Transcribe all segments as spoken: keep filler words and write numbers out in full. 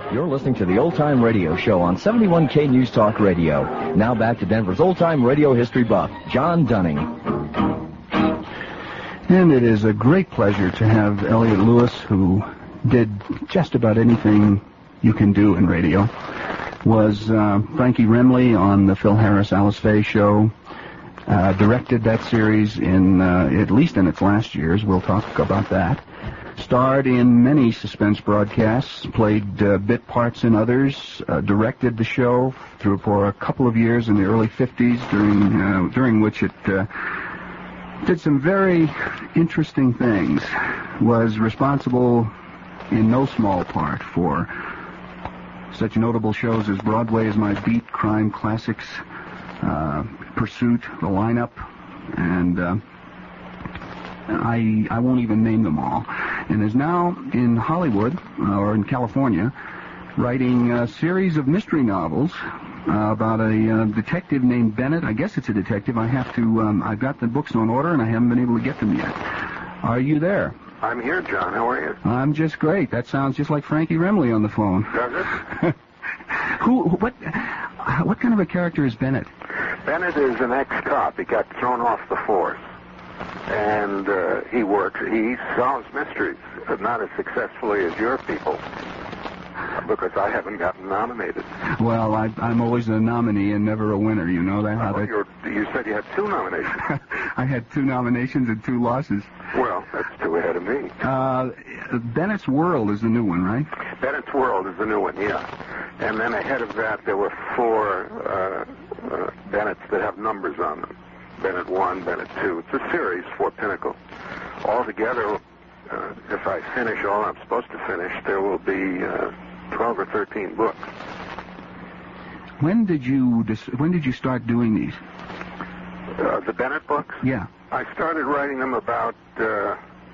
You're listening to the Old Time Radio Show on seventy-one K News Talk Radio. Now back to Denver's Old Time Radio history buff, John Dunning. And it is a great pleasure to have Elliot Lewis, who did just about anything you can do in radio. Was uh, Frankie Remley on the Phil Harris Alice Faye show. Uh, directed that series in, uh, at least in its last years. We'll talk about that. Starred in many suspense broadcasts, played uh, bit parts in others, uh, directed the show through for a couple of years in the early fifties, during uh, during which it uh, did some very interesting things. Was responsible in no small part for such notable shows as Broadway Is My Beat, Crime Classics, uh, Pursuit, The Lineup, and uh, I I won't even name them all. And is now in Hollywood, uh, or in California, writing a series of mystery novels uh, about a uh, detective named Bennett. I guess it's a detective. I have to, um, I've got the books on order, and I haven't been able to get them yet. Are you there? I'm here, John. How are you? I'm just great. That sounds just like Frankie Remley on the phone. Does it? Who, what, what kind of a character is Bennett? Bennett is an ex-cop. He got thrown off the force. And uh, he works, he solves mysteries, but not as successfully as your people, because I haven't gotten nominated. Well, I, I'm always a nominee and never a winner, you know that? How well, that... you're, you said you had two nominations. I had two nominations and two losses. Well, that's two ahead of me. Uh, Bennett's World is the new one, right? Bennett's World is the new one, yeah. And then ahead of that, there were four uh, uh, Bennetts that have numbers on them. Bennett one, Bennett two. It's a series for Pinnacle. Altogether, uh, if I finish all I'm supposed to finish, there will be uh, twelve or thirteen books. When did you dis- when did you start doing these? Uh, the Bennett books? Yeah. I started writing them about, uh,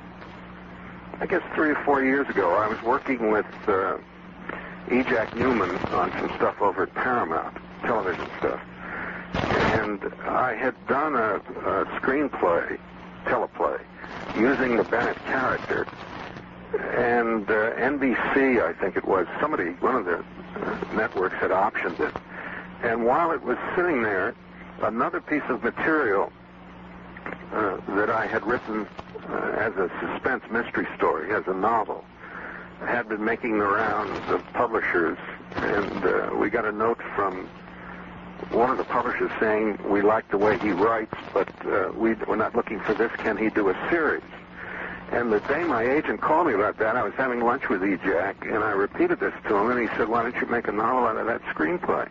I guess, three or four years ago. I was working with uh, E. Jack Newman on some stuff over at Paramount, television stuff. And I had done a, a screenplay, teleplay, using the Bennett character. And uh, N B C, I think it was, somebody, one of the uh, networks had optioned it. And while it was sitting there, another piece of material uh, that I had written uh, as a suspense mystery story, as a novel, had been making the rounds of publishers. And uh, we got a note from one of the publishers saying, we like the way he writes, but uh, we, we're not looking for this. Can he do a series? And the day my agent called me about that, I was having lunch with E. Jack, and I repeated this to him, and he said, why don't you make a novel out of that screenplay?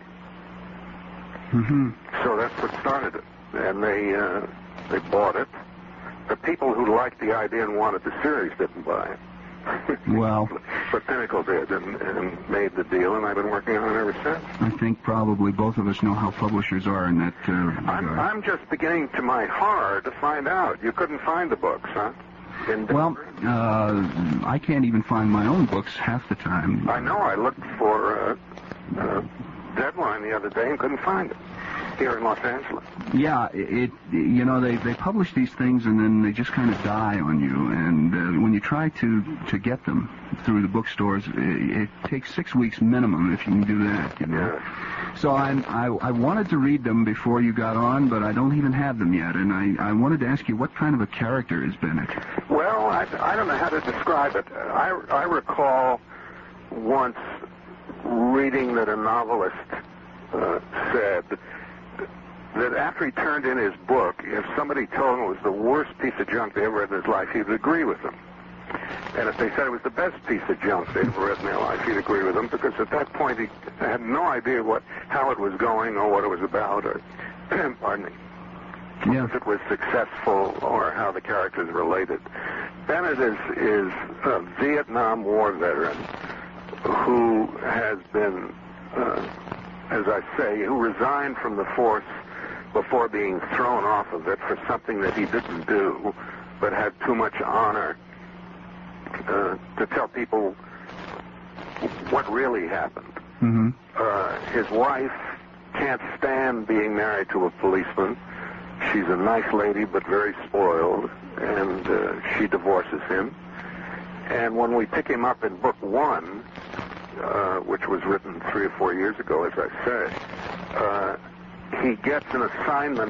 Mm-hmm. So that's what started it. And they, uh, they bought it. The people who liked the idea and wanted the series didn't buy it. Well, but Pinnacle did and, and made the deal, and I've been working on it ever since. I think probably both of us know how publishers are in that uh, regard. I'm, I'm just beginning, to my horror, to find out. You couldn't find the books, huh? In well, uh, I can't even find my own books half the time. I know. I looked for a, a deadline the other day and couldn't find it here in Los Angeles. Yeah, it, you know, they, they publish these things and then they just kind of die on you. And uh, when you try to, to get them through the bookstores, it, it takes six weeks minimum if you can do that, you know. Yeah. So I'm, I, I wanted to read them before you got on, but I don't even have them yet. And I, I wanted to ask you, what kind of a character is Bennett? Well, I, I don't know how to describe it. I, I recall once reading that a novelist uh, said that after he turned in his book, if somebody told him it was the worst piece of junk they ever read in his life, he would agree with them. And if they said it was the best piece of junk they'd ever read in their life, he'd agree with them, because at that point he had no idea what how it was going or what it was about, or, pardon me, yeah. if it was successful or how the characters related. Bennett is, is a Vietnam War veteran who has been, uh, as I say, who resigned from the force before being thrown off of it for something that he didn't do, but had too much honor uh, to tell people what really happened. Mm-hmm. Uh, his wife can't stand being married to a policeman. She's a nice lady, but very spoiled, and uh, she divorces him. And when we pick him up in book one, uh, which was written three or four years ago, as I say, uh, he gets an assignment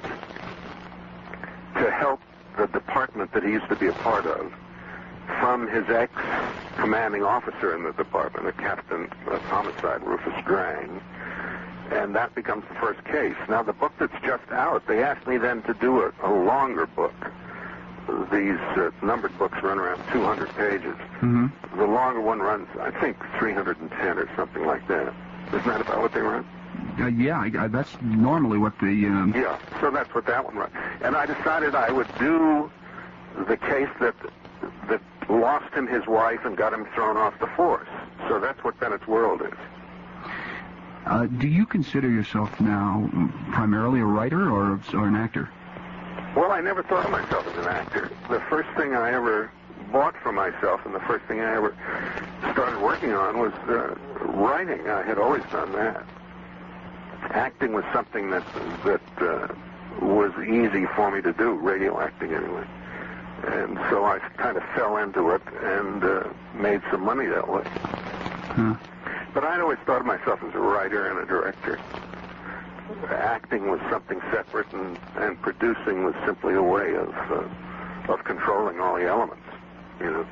to help the department that he used to be a part of from his ex-commanding officer in the department, a Captain of Homicide, Rufus Drang, and that becomes the first case. Now, the book that's just out, they asked me then to do a, a longer book. These uh, numbered books run around two hundred pages. Mm-hmm. The longer one runs, I think, three hundred ten or something like that. Isn't that about what they run? Uh, yeah, I, I, that's normally what the... Um... Yeah, so that's what that one runs. And I decided I would do the case that that lost him his wife and got him thrown off the force. So that's what Bennett's World is. Uh, do you consider yourself now primarily a writer or, or an actor? Well, I never thought of myself as an actor. The first thing I ever bought for myself and the first thing I ever started working on was uh, writing. I had always done that. Acting was something that that uh, was easy for me to do, radio acting anyway. And so I kind of fell into it and uh, made some money that way. Huh. But I'd always thought of myself as a writer and a director. Acting was something separate, and, and producing was simply a way of uh, of controlling all the elements, you know.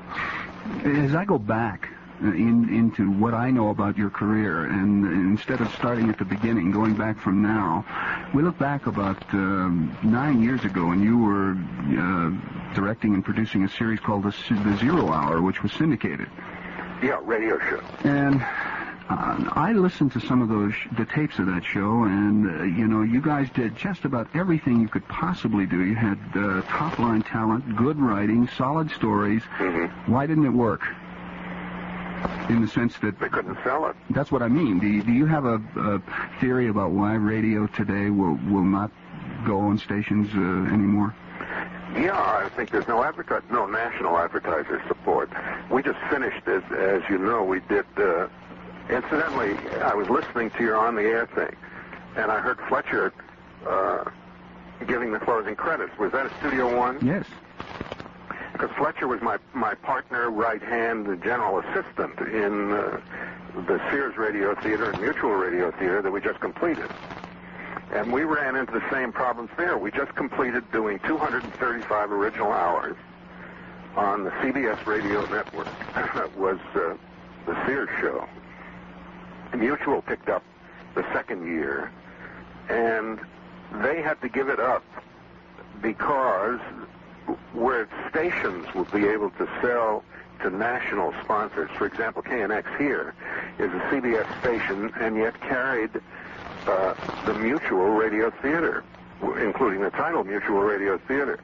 As I go back in, into what I know about your career, and instead of starting at the beginning, going back from now, we look back about um, nine years ago, and you were uh, directing and producing a series called The, the Zero Hour, which was syndicated. Yeah, radio show. And uh, I listened to some of those, sh- the tapes of that show, and, uh, you know, you guys did just about everything you could possibly do. You had uh, top-line talent, good writing, solid stories. Mm-hmm. Why didn't it work? In the sense that... They couldn't sell it. That's what I mean. Do you, do you have a, a theory about why radio today will, will not go on stations uh, anymore? Yeah, I think there's no advertise, no national advertiser support. We just finished, as, as you know, we did, uh, incidentally, I was listening to your on-the-air thing, and I heard Fletcher uh, giving the closing credits. Was that a Studio One? Yes. Because Fletcher was my, my partner, right hand, the general assistant in uh, the Sears Radio Theater and Mutual Radio Theater that we just completed. And we ran into the same problems there. We just completed doing two hundred thirty-five original hours on the C B S radio network. That was uh, the Sears show. Mutual picked up the second year, and they had to give it up because where stations would be able to sell to national sponsors, for example, K N X here is a C B S station and yet carried Uh, the Mutual Radio Theater, including the title Mutual Radio Theater.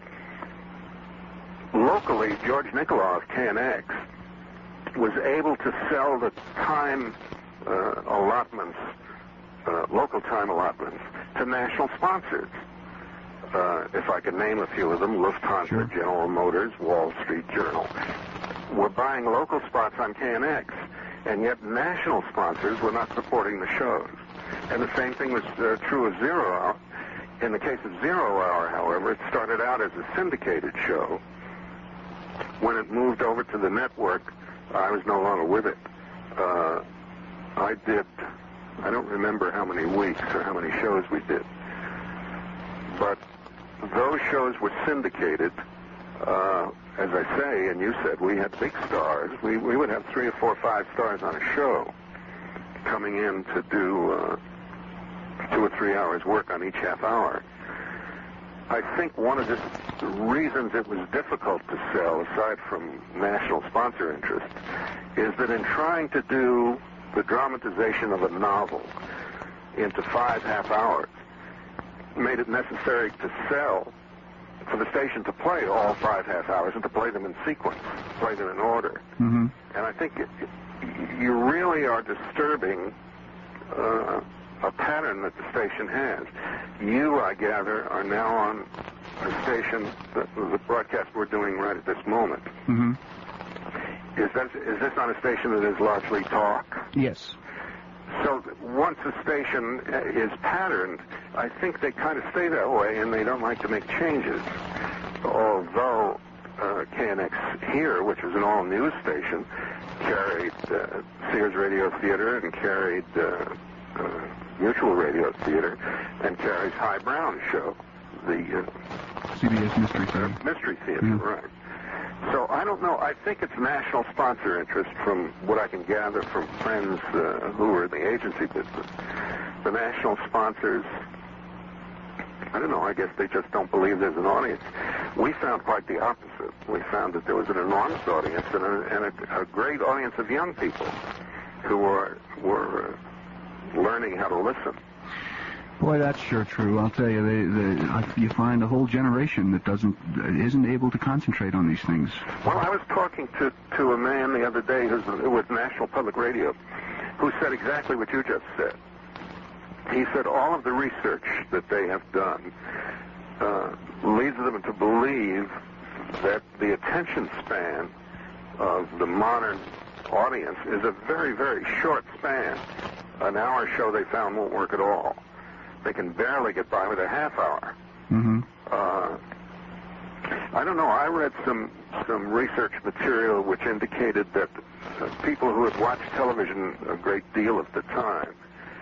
Locally, George Nicolau of K N X was able to sell the time uh, allotments, uh, local time allotments, to national sponsors. Uh, if I could name a few of them, Lufthansa, sure. General Motors, Wall Street Journal. We're buying local spots on K N X, and yet national sponsors were not supporting the shows. And the same thing was uh, true of Zero Hour. In the case of Zero Hour, however, it started out as a syndicated show. When it moved over to the network, I was no longer with it. Uh, I did, I don't remember how many weeks or how many shows we did. But those shows were syndicated. Uh, as I say, and you said, we had big stars. We, we would have three or four or five stars on a show coming in to do uh, two or three hours work on each half hour. I think one of the reasons it was difficult to sell, aside from national sponsor interest, is that in trying to do the dramatization of a novel into five half hours, made it necessary to sell, for the station to play all five half hours and to play them in sequence, play them in order. Mm-hmm. And I think it, it, you really are disturbing uh, a pattern that the station has. You, I gather, are now on a station, that, the broadcast we're doing right at this moment. Mm-hmm. Is, that, is this on a station that is largely talk? Yes. So once a station is patterned, I think they kind of stay that way, and they don't like to make changes. Although uh, K N X here, which is an all-news station, carried uh, Sears Radio Theater and carried uh, uh, Mutual Radio Theater and carries High Brown's show, the uh, C B S Mystery Theater. Uh, Mystery Theater, Yeah. right. So I don't know. I think it's national sponsor interest from what I can gather from friends uh, who are in the agency business. The national sponsors, I don't know, I guess they just don't believe there's an audience. We found quite the opposite. We found that there was an enormous audience and a, and a, a great audience of young people who were, were uh, learning how to listen. Boy, that's sure true. I'll tell you, they, they, I- you find a whole generation that doesn't, isn't able to concentrate on these things. Well, I was talking to, to a man the other day who's with National Public Radio who said exactly what you just said. He said all of the research that they have done uh, leads them to believe that the attention span of the modern audience is a very, very short span. An hour show they found won't work at all. They can barely get by with a half hour. Mm-hmm. Uh, I don't know. I read some some research material which indicated that uh, people who had watched television a great deal at the time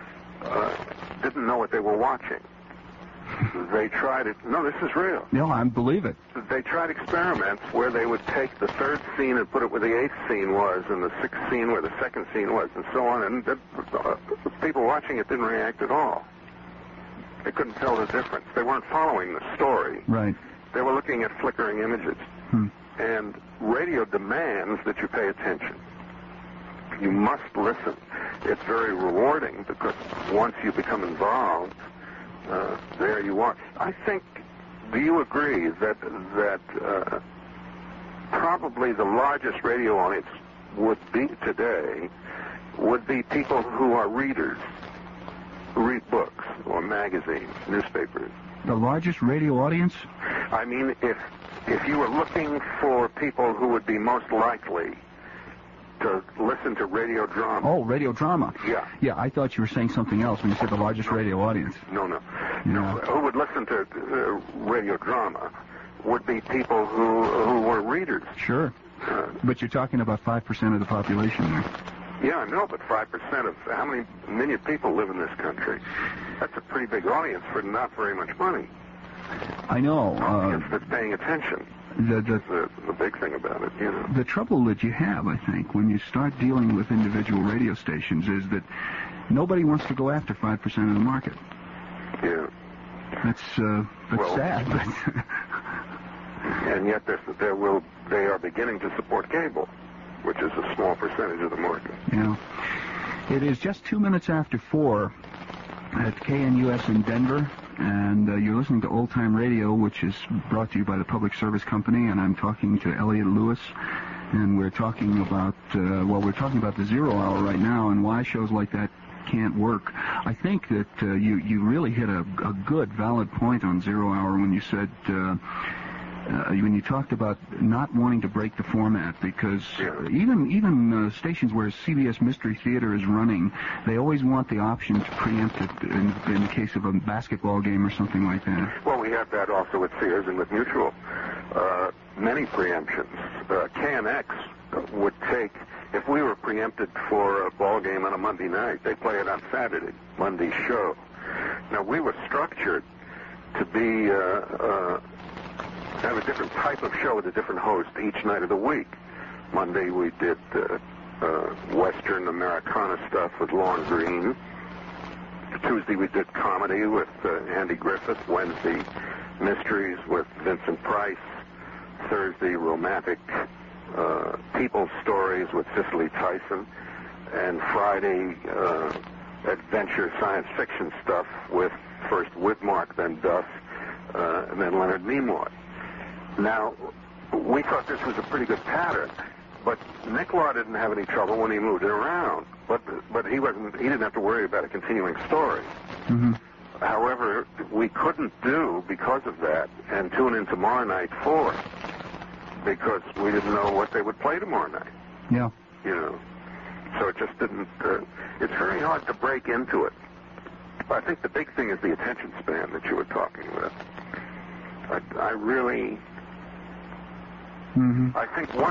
uh, didn't know what they were watching. They tried it. No, this is real. No, I believe it. They tried experiments where they would take the third scene and put it where the eighth scene was, and the sixth scene where the second scene was, and so on. And that, uh, the people watching it didn't react at all. They couldn't tell the difference. They weren't following the story. Right. They were looking at flickering images. Hmm. And radio demands that you pay attention. You must listen. It's very rewarding because once you become involved, uh, there you are. I think, do you agree that that uh, probably the largest radio audience would be today would be people who are readers, who read books or magazines, newspapers? The largest radio audience? I mean, if if you were looking for people who would be most likely to listen to radio drama. Oh, radio drama. Yeah. Yeah, I thought you were saying something else when you said the largest radio audience. No, no. Yeah. No, who would listen to uh, radio drama would be people who who were readers. Sure. Uh, But you're talking about five percent of the population there. yeah, I know, but five percent of how many million people live in this country? That's a pretty big audience for not very much money. I know. Audience Uh, that's paying attention. the, the, That's the, the big thing about it, you know. the trouble that you have, I think, when you start dealing with individual radio stations is that nobody wants to go after five percent of the market. Yeah. That's, uh, that's Well- sad. But And yet there, there will, they are beginning to support cable, which is a small percentage of the market. Yeah. It is just two minutes after four at K N U S in Denver, and uh, you're listening to Old Time Radio, which is brought to you by the Public Service Company, and I'm talking to Elliot Lewis, and we're talking about, uh, well, we're talking about the Zero Hour right now and why shows like that can't work. I think that uh, you, you really hit a, a good, valid point on Zero Hour when you said... Uh, Uh, when you talked about not wanting to break the format, because Yeah. even even uh, stations where C B S Mystery Theater is running, they always want the option to preempt it in, in the case of a basketball game or something like that. Well, we have that also with Sears and with Mutual. Uh, many preemptions. Uh, K N X would take, if we were preempted for a ball game on a Monday night, they play it on Saturday, Monday's show. Now, we were structured to be, uh, uh, have a different type of show with a different host each night of the week. Monday we did uh, uh, Western Americana stuff with Lorne Green. Tuesday we did comedy with uh, Andy Griffith. Wednesday, mysteries with Vincent Price. Thursday, romantic uh, people stories with Cicely Tyson. And Friday, uh, adventure science fiction stuff with first Whitmark, then Duff, uh, and then Leonard Nimoy. Now, we thought this was a pretty good pattern, but Nick Law didn't have any trouble when he moved it around. But but he wasn't. He didn't have to worry about a continuing story. Mm-hmm. However, we couldn't do because of that and tune in tomorrow night for because we didn't know what they would play tomorrow night. Yeah. You know, so it just didn't. Uh, it's very hard to break into it. I think the big thing is the attention span that you were talking about. I, I really, Mm-hmm. I think once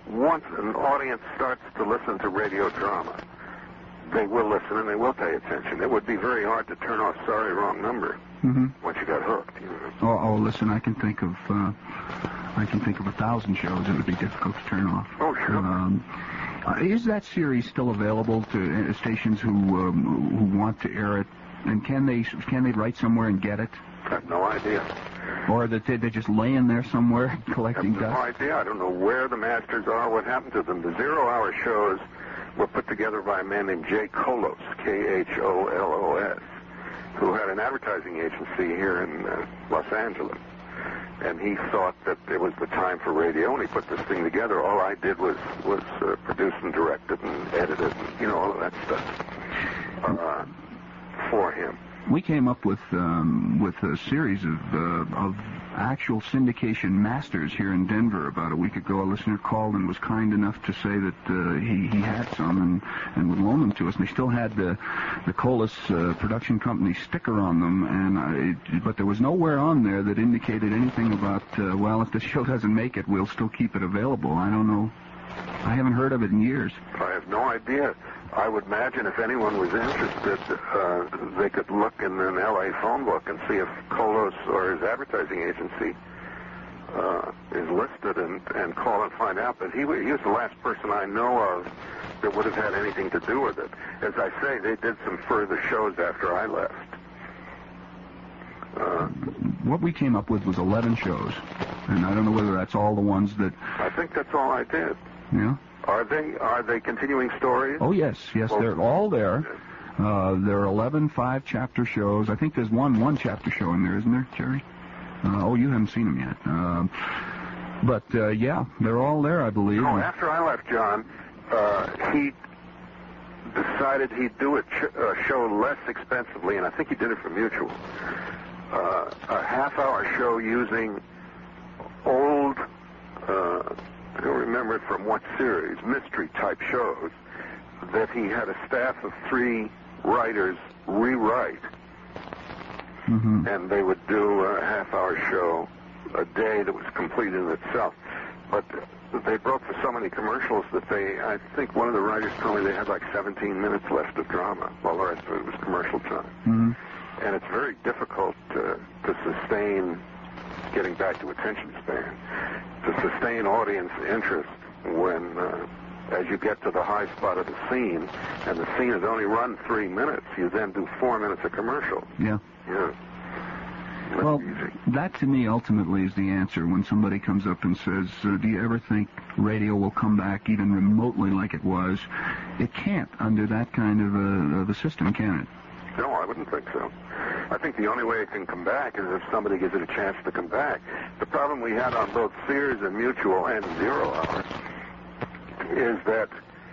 once an audience starts to listen to radio drama, they will listen and they will pay attention. It would be very hard to turn off Sorry, Wrong Number Mm-hmm. once you got hooked. You know? Oh, oh, listen, I can think of uh, I can think of a thousand shows that would be difficult to turn off. Oh, sure. Um, uh, is that series still available to uh, stations who um, who want to air it? And can they can they write somewhere and get it? I have no idea. Or that they, they're just laying there somewhere collecting I have no dust? idea. I don't know where the masters are, what happened to them. The zero-hour shows were put together by a man named Jay Kolos, K H O L O S, who had an advertising agency here in uh, Los Angeles. And he thought that it was the time for radio, and he put this thing together. All I did was was uh, produce and direct it and edit it, and, you know, all of that stuff uh, for him. We came up with um, with a series of uh, of actual syndication masters here in Denver about a week ago. A listener called and was kind enough to say that uh, he he had some and, and would loan them to us. And they still had the the Colas uh, production company sticker on them, and I, but there was nowhere on there that indicated anything about uh, well, if this show doesn't make it, we'll still keep it available. I don't know. I haven't heard of it in years. I have no idea. I would imagine if anyone was interested, uh, they could look in an L A phone book and see if Kolos or his advertising agency uh, is listed and, and call and find out. But he, he was the last person I know of that would have had anything to do with it. As I say, they did some further shows after I left. Uh, what we came up with was eleven shows, and I don't know whether that's all the ones that... I think that's all I did. Yeah? Are they are they continuing stories? Oh, yes, yes, well, they're all there. Uh, there are eleven five-chapter shows. I think there's one one-chapter show in there, isn't there, Jerry? Uh, oh, you haven't seen them yet. Uh, but, uh, yeah, they're all there, I believe. No, after I left John, uh, he decided he'd do a ch- uh, show less expensively, and I think he did it for Mutual. Uh, a half-hour show using old... Uh, I don't remember it from what series, mystery-type shows, that he had a staff of three writers rewrite. Mm-hmm. And they would do a half-hour show a day that was complete in itself. But they broke for so many commercials that they, I think one of the writers told me they had like seventeen minutes left of drama, while the rest of it was commercial time. Mm-hmm. And it's very difficult to, to sustain getting back to attention span, to sustain audience interest when, uh, as you get to the high spot of the scene, and the scene has only run three minutes, you then do four minutes of commercial. Yeah. Yeah. That's well, easy. that to me ultimately is the answer when somebody comes up and says, uh, do you ever think radio will come back even remotely like it was? It can't under that kind of a, of a system, can it? No, I wouldn't think so. I think the only way it can come back is if somebody gives it a chance to come back. The problem we had on both Sears and Mutual and Zero Hour is that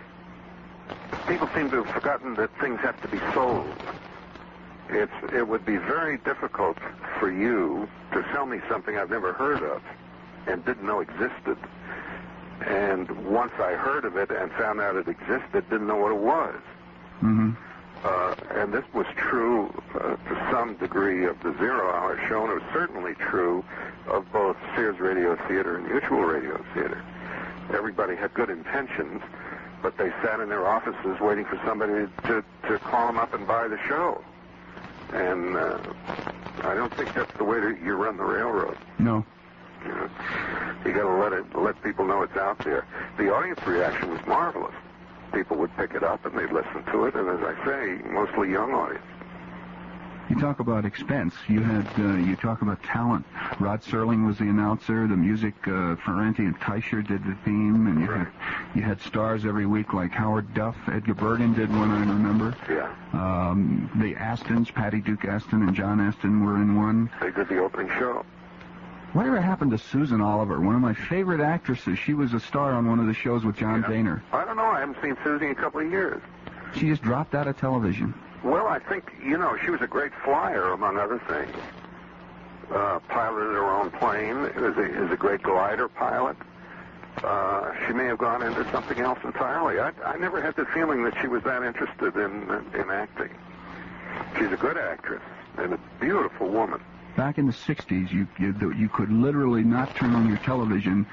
people seem to have forgotten that things have to be sold. It's, it would be very difficult for you to sell me something I've never heard of and didn't know existed. And once I heard of it and found out it existed, didn't know what it was. Mm-hmm. Uh, and this was true uh, to some degree of the zero-hour show, and it was certainly true of both Sears Radio Theater and Mutual Radio Theater. Everybody had good intentions, but they sat in their offices waiting for somebody to, to call them up and buy the show. And uh, I don't think that's the way to, you run the railroad. No. You know, you got to let it, let people know it's out there. The audience reaction was marvelous. People would pick it up and they'd listen to it, and as I say, mostly young audience. You talk about expense. You had uh, you talk about talent. Rod Serling was the announcer. The music, uh, Ferranti and Teicher did the theme, and you Right. had you had stars every week like Howard Duff. Edgar Bergen did one, I remember. Yeah. Um, the Astons, Patty Duke Aston and John Aston were in one. They did the opening show. Whatever happened to Susan Oliver, one of my favorite actresses? She was a star on one of the shows with John Yeah. Boehner. I don't know. I haven't seen Susie in a couple of years. She just dropped out of television. Well, I think, you know, she was a great flyer, among other things. Uh, piloted her own plane. Is a, is a great glider pilot. Uh, she may have gone into something else entirely. I, I never had the feeling that she was that interested in in acting. She's a good actress and a beautiful woman. Back in the sixties, you, you you could literally not turn on your television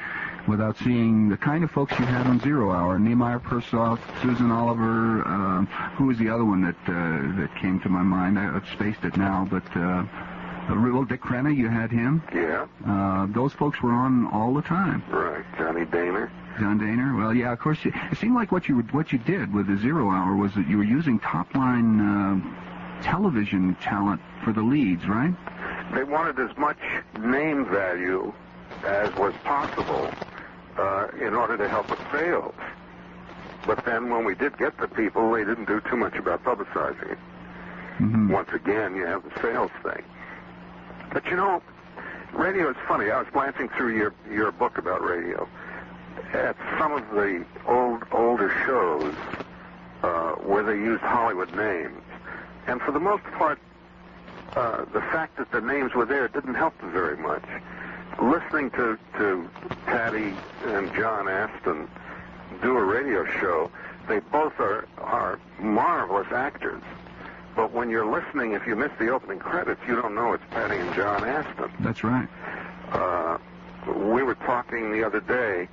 without seeing the kind of folks you had on Zero Hour. Nehemiah Persoff, Susan Oliver, uh, who was the other one that uh, that came to my mind? I, I've spaced it now, but uh, well, Dick Crenna, you had him. Yeah. Uh, those folks were on all the time. Right. Johnny Daner. John Daner. Well, yeah, of course. You, it seemed like what you what you did with the Zero Hour was that you were using top line uh, television talent for the leads, right? They wanted as much name value as was possible uh, in order to help with sales. But then when we did get the people, they didn't do too much about publicizing it. Mm-hmm. Once again, you have the sales thing. But you know, radio is funny. I was glancing through your, your book about radio. At some of the old older shows uh, where they used Hollywood names. And for the most part, uh, the fact that the names were there didn't help them very much. Listening to, to Patty and John Aston do a radio show, they both are, are marvelous actors. But when you're listening, if you miss the opening credits, you don't know it's Patty and John Aston. That's right. Uh, we were talking the other day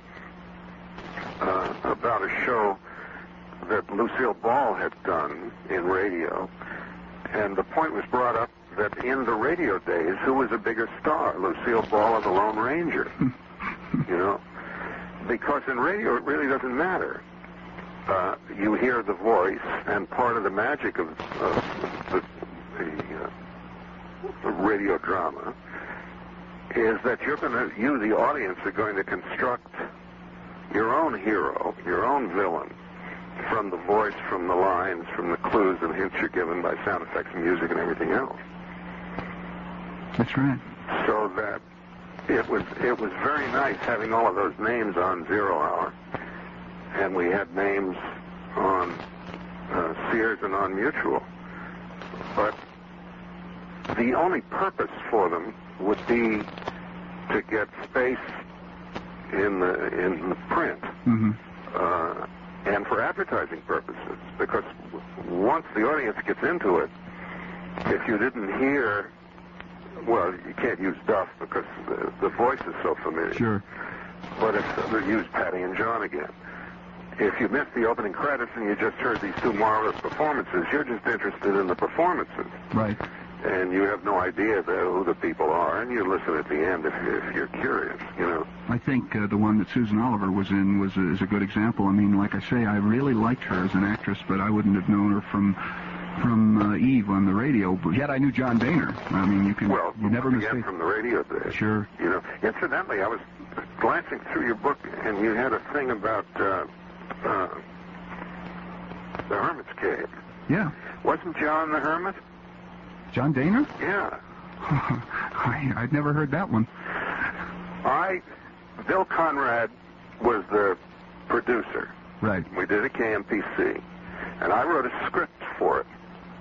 uh, about a show that Lucille Ball had done in radio, and the point was brought up that in the radio days, who was a bigger star, Lucille Ball or the Lone Ranger? You know? Because in radio, it really doesn't matter. Uh, you hear the voice, and part of the magic of, of the, the, uh, the radio drama is that you're going to, you, the audience, are going to construct your own hero, your own villain, from the voice, from the lines, from the clues and hints you're given by sound effects and music and everything else. That's right. So that it was it was very nice having all of those names on Zero Hour, and we had names on uh, Sears and on Mutual. But the only purpose for them would be to get space in the in the print. Mm-hmm. Uh, and for advertising purposes, because once the audience gets into it, if you didn't hear, well, you can't use Duff because the, the voice is so familiar. Sure. But if they use Patty and John again, if you missed the opening credits and you just heard these two marvelous performances, you're just interested in the performances. Right. And you have no idea the, who the people are, and you listen at the end if, you, if you're curious, you know. I think uh, the one that Susan Oliver was in was a, is a good example. I mean, like I say, I really liked her as an actress, but I wouldn't have known her from from uh, Eve on the radio. But yet I knew John Daner. I mean, you can well, you never again mistake. From the radio days. Sure. You know, incidentally, I was glancing through your book, and you had a thing about uh, uh, the Hermit's Cave. Yeah. Wasn't John the Hermit? John Daner? Yeah. I, I'd never heard that one. I, Bill Conrad was the producer. Right. We did a K M P C, and I wrote a script for it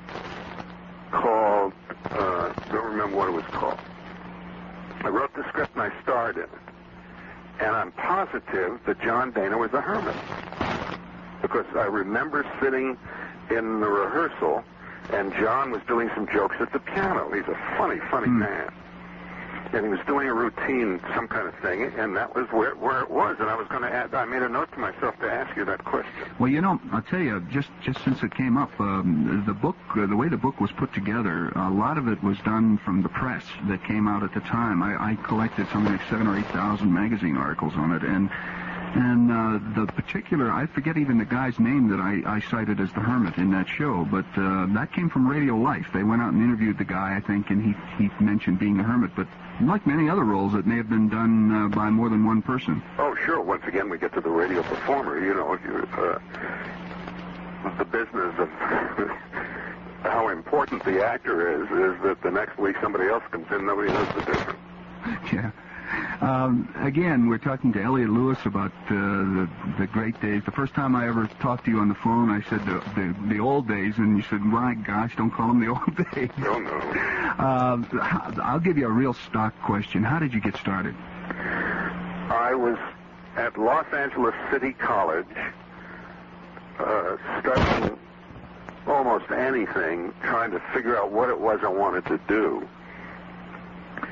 called, uh, don't remember what it was called. I wrote the script and I starred in it. And I'm positive that John Daner was the Hermit, because I remember sitting in the rehearsal and John was doing some jokes at the piano. He's a funny, funny mm. man. And he was doing a routine, some kind of thing, and that was where, where it was. And I was going to add, I made a note to myself to ask you that question. Well, you know, I'll tell you, just, just since it came up, um, the book, uh, the way the book was put together, a lot of it was done from the press that came out at the time. I, I collected something like seven or eight thousand magazine articles on it, and And uh, the particular, I forget even the guy's name that I, I cited as the Hermit in that show, but uh, that came from Radio Life. They went out and interviewed the guy, I think, and he, he mentioned being the Hermit. But like many other roles, it may have been done uh, by more than one person. Oh, sure. Once again, we get to the radio performer. You know, you, uh, the business of how important the actor is, is that the next week somebody else comes in, nobody knows the difference. Yeah. Um, again, we're talking to Elliot Lewis about uh, the, the great days. The first time I ever talked to you on the phone, I said the, the, the old days, and you said, my gosh, don't call them the old days. No, no. Uh, I'll give you a real stock question. How did you get started? I was at Los Angeles City College uh, studying almost anything, trying to figure out what it was I wanted to do.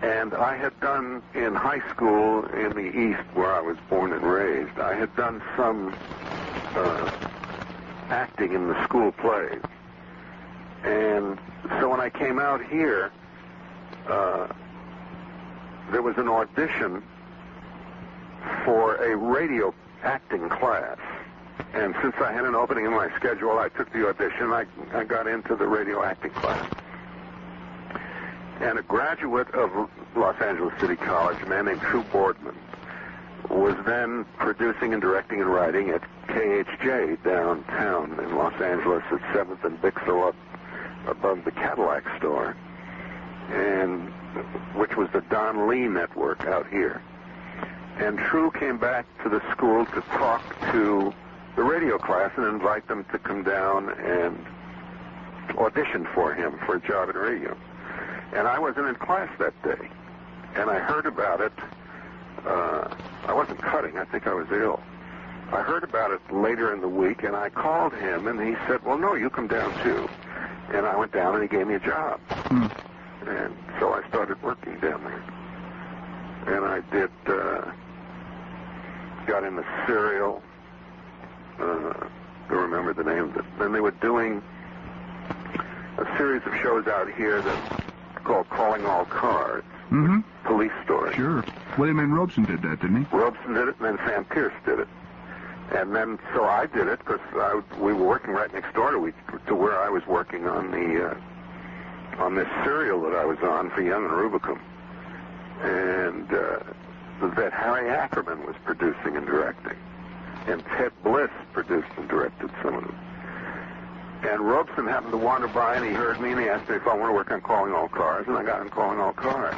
And I had done in high school in the East, where I was born and raised, I had done some uh, acting in the school plays. And so when I came out here, uh, there was an audition for a radio acting class. And since I had an opening in my schedule, I took the audition. I, I got into the radio acting class. And a graduate of Los Angeles City College, a man named True Boardman, was then producing and directing and writing at K H J downtown in Los Angeles at seventh and Bixel, up above the Cadillac store, and which was the Don Lee network out here. And True came back to the school to talk to the radio class and invite them to come down and audition for him for a job in radio. And I wasn't in class that day. And I heard about it. Uh, I wasn't cutting. I think I was ill. I heard about it later in the week, and I called him, and he said, well, no, you come down too. And I went down, and he gave me a job. Hmm. And so I started working down there. And I did, uh, got in the Serial. Uh, I don't remember the name of it. Then they were doing a series of shows out here that called Calling All Cars. Mm-hmm. Police story. Sure. William N. Robeson did that, didn't he? Robeson did it, and then Sam Pierce did it. And then, so I did it because we were working right next door to, we, to where I was working on the uh, on this serial that I was on for Young and Rubicam. And uh, that Harry Ackerman was producing and directing. And Ted Bliss produced and directed some of them. And Robeson happened to wander by, and he heard me, and he asked me if I want to work on Calling All Cars, and I got on Calling All Cars.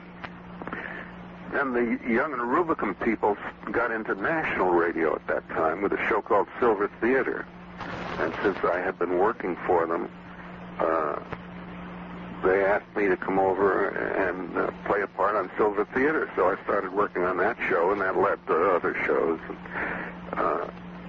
And the Young and Rubicam people got into national radio at that time with a show called Silver Theater. And since I had been working for them, uh, they asked me to come over and uh, play a part on Silver Theater. So I started working on that show, and that led to other shows. Uh,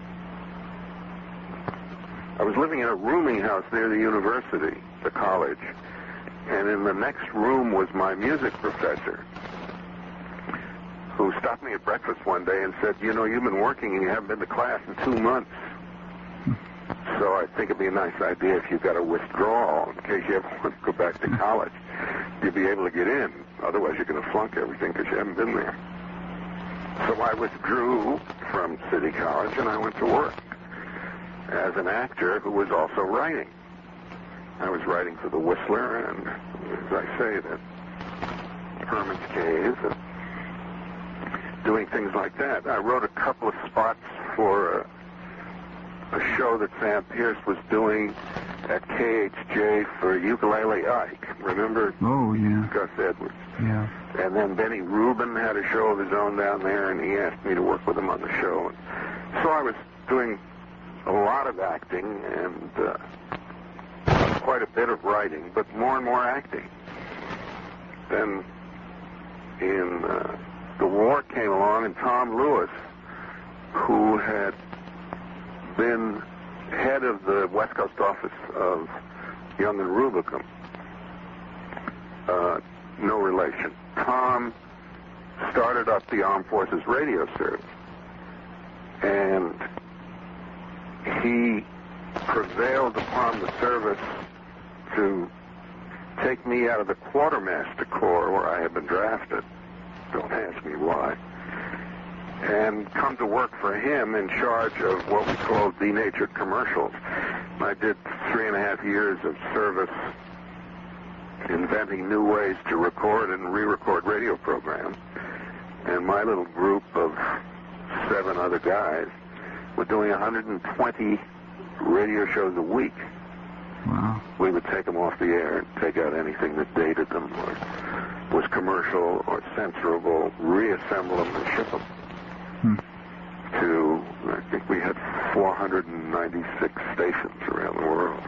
I was living in a rooming house near the university, the college, and in the next room was my music professor, who stopped me at breakfast one day and said, you know, you've been working and you haven't been to class in two months. So I think it'd be a nice idea if you got a withdrawal in case you ever want to go back to college. You'd be able to get in. Otherwise, you're going to flunk everything because you haven't been there. So I withdrew from City College and I went to work as an actor who was also writing. I was writing for The Whistler and, as I say, the Herman's Caves, and doing things like that. I wrote a couple of spots for a, a show that Sam Pierce was doing at K H J for Ukulele Ike. Remember? Oh, yeah. Gus Edwards. Yeah. And then Benny Rubin had a show of his own down there, and he asked me to work with him on the show. And so I was doing a lot of acting and uh, quite a bit of writing, but more and more acting. Then in uh, the war came along, and Tom Lewis, who had been head of the West Coast office of Young and Rubicam, uh, no relation. Tom started up the Armed Forces Radio Service, and he prevailed upon the service to take me out of the Quartermaster Corps where I had been drafted. Don't ask me why. And come to work for him in charge of what we called denatured commercials. I did three and a half years of service inventing new ways to record and re-record radio programs. And my little group of seven other guys were doing one hundred twenty radio shows a week. Wow. We would take them off the air and take out anything that dated them or was commercial or censorable, reassemble them and ship them. Hmm. To, I think we had four hundred ninety-six stations around the world.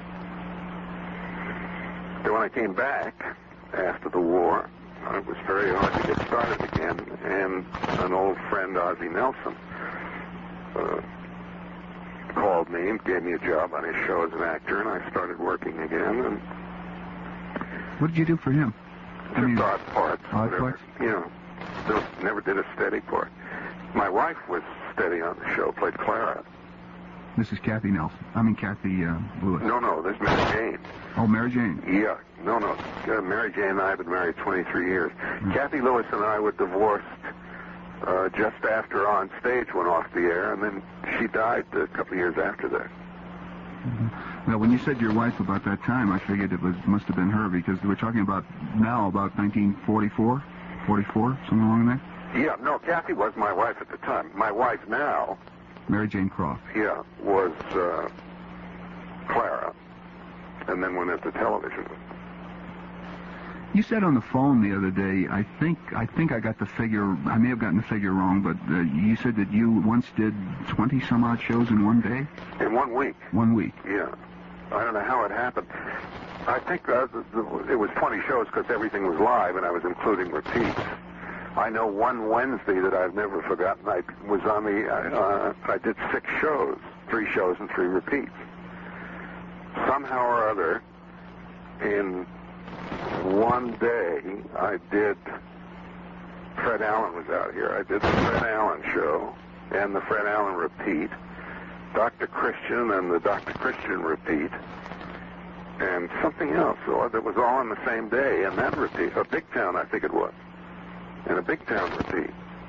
Then when I came back after the war, it was very hard to get started again, and an old friend, Ozzie Nelson, uh, called me and gave me a job on his show as an actor, and I started working again. And what did you do for him? I mean, just odd parts. Odd whatever. parts? You know, still never did a steady part. My wife was steady on the show, played Clara. This is Kathy Nelson. I mean, Kathy uh, Lewis. No, no, there's Mary Jane. Oh, Mary Jane. Yeah, no, no. Uh, Mary Jane and I have been married twenty-three years. Mm. Kathy Lewis and I were divorced uh, just after On Stage went off the air, and then she died a couple of years after that. Mm-hmm. Well, when you said your wife about that time, I figured it was must have been her, because we're talking about now about nineteen forty-four, forty-four, something along there. Yeah, no, Kathy was my wife at the time. My wife now, Mary Jane Croft. yeah, was uh, Clara, and then went into television. You said on the phone the other day, I think I think I got the figure, I may have gotten the figure wrong, but uh, you said that you once did twenty some odd shows in one day? In one week. One week. Yeah. I don't know how it happened. I think uh, the, the, it was twenty shows because everything was live and I was including repeats. I know one Wednesday that I've never forgotten. I was on the, uh, I did six shows, three shows and three repeats. Somehow or other, in one day, I did, Fred Allen was out here. I did the Fred Allen show and the Fred Allen repeat, Doctor Christian and the Doctor Christian repeat, and something else. So that was all on the same day, and that repeat, a Big Town, I think it was. And a Big Town repeat.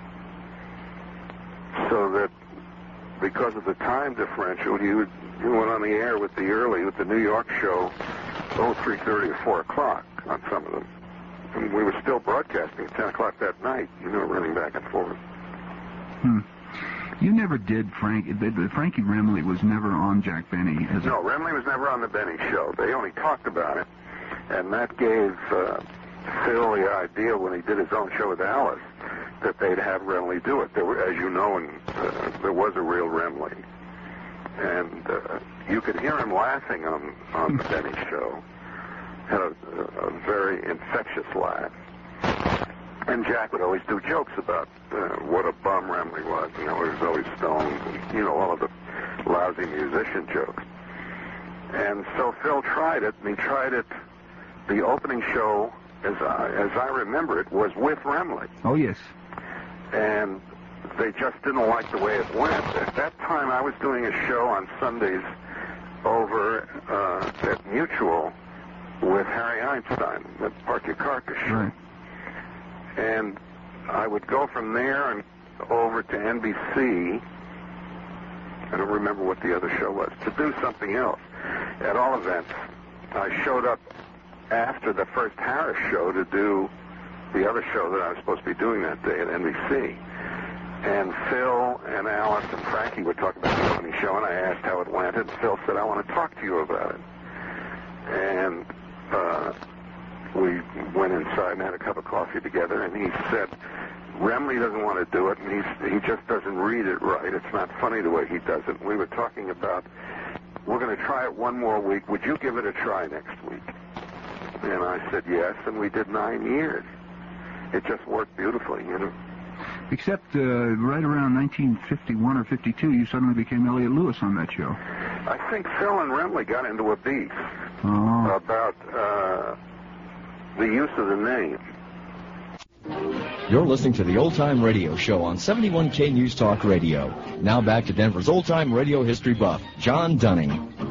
So that because of the time differential, you you went on the air with the early, with the New York show, oh, three thirty or four o'clock on some of them. And we were still broadcasting at ten o'clock that night, you know, running back and forth. Hmm. You never did Frank. The, the Frankie Remley was never on Jack Benny. As no, Remley was never on the Benny show. They only talked about it, and that gave uh, Phil the idea when he did his own show with Alice that they'd have Remley do it. There were, as you know, and uh, there was a real Remley, and uh, you could hear him laughing on on the Benny show. Had a, a very infectious laugh. And Jack would always do jokes about uh, what a bum Remley was. You know, he was always stoned, and, you know, all of the lousy musician jokes. And so Phil tried it, and he tried it. The opening show, as I, as I remember it, was with Remley. Oh, yes. And they just didn't like the way it went. At that time, I was doing a show on Sundays over uh, at Mutual with Harry Einstein, the Park Your Carcass show. Right. And I would go from there and over to N B C. I don't remember what the other show was, to do something else. At all events, I showed up after the first Harris show to do the other show that I was supposed to be doing that day at N B C. And Phil and Alice and Frankie were talking about the opening show, and I asked how it went, and Phil said, I want to talk to you about it. And uh, we went inside and had a cup of coffee together, and he said, Remley doesn't want to do it, and he's, he just doesn't read it right. It's not funny the way he does it. We were talking about, we're going to try it one more week. Would you give it a try next week? And I said yes, and we did nine years. It just worked beautifully, you know. Except uh, right around nineteen fifty-one or fifty-two, you suddenly became Elliot Lewis on that show. I think Phil and Remley got into a beef oh. about uh, the use of the name. You're listening to the Old Time Radio Show on seventy-one K News Talk Radio. Now back to Denver's Old Time Radio history buff, John Dunning.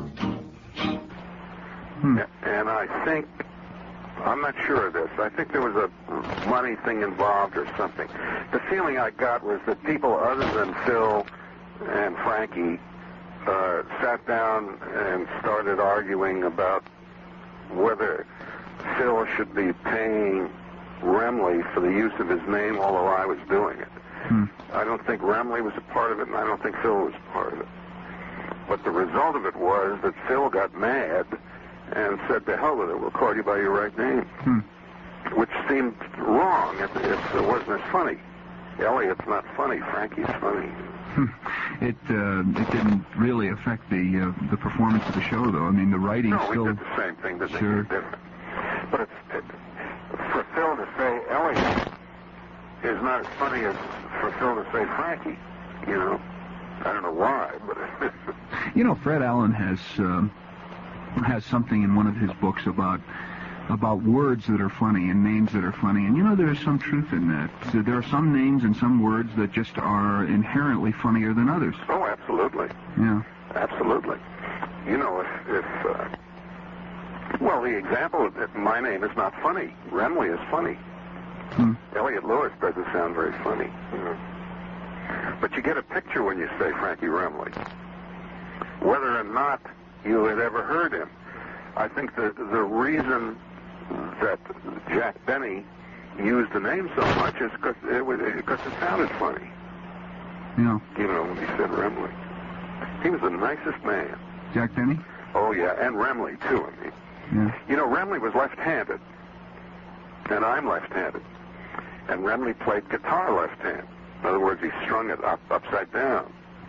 Hmm. And I think, I'm not sure of this, I think there was a money thing involved or something. The feeling I got was that people other than Phil and Frankie uh, sat down and started arguing about whether Phil should be paying Remley for the use of his name, although I was doing it. Hmm. I don't think Remley was a part of it, and I don't think Phil was a part of it. But the result of it was that Phil got mad and said, to hell with it, we'll call you by your right name, Hmm. which seemed wrong if, if it wasn't as funny. Elliot's not funny. Frankie's funny. Hmm. It uh, it didn't really affect the uh, the performance of the show, though. I mean, the writing No, still... we did the same thing, but they Sure. did different. But it's, it, for Phil to say Elliot is not as funny as for Phil to say Frankie, you know. I don't know why, but... You know, Fred Allen has... Uh, has something in one of his books about about words that are funny and names that are funny. And, you know, there's some truth in that. So there are some names and some words that just are inherently funnier than others. Oh, absolutely. Yeah. Absolutely. You know, if, if uh, well, the example of it, my name is not funny. Remley is funny. Hmm. Elliot Lewis doesn't sound very funny. You know. But you get a picture when you say Frankie Remley. Whether or not you had ever heard him. I think the the reason that Jack Benny used the name so much is because it, because it sounded funny. Yeah. You know, when he said Remley. He was the nicest man. Jack Benny? Oh, yeah, and Remley, too, I mean. Yeah. You know, Remley was left-handed, and I'm left-handed. And Remley played guitar left-hand. In other words, he strung it up upside down.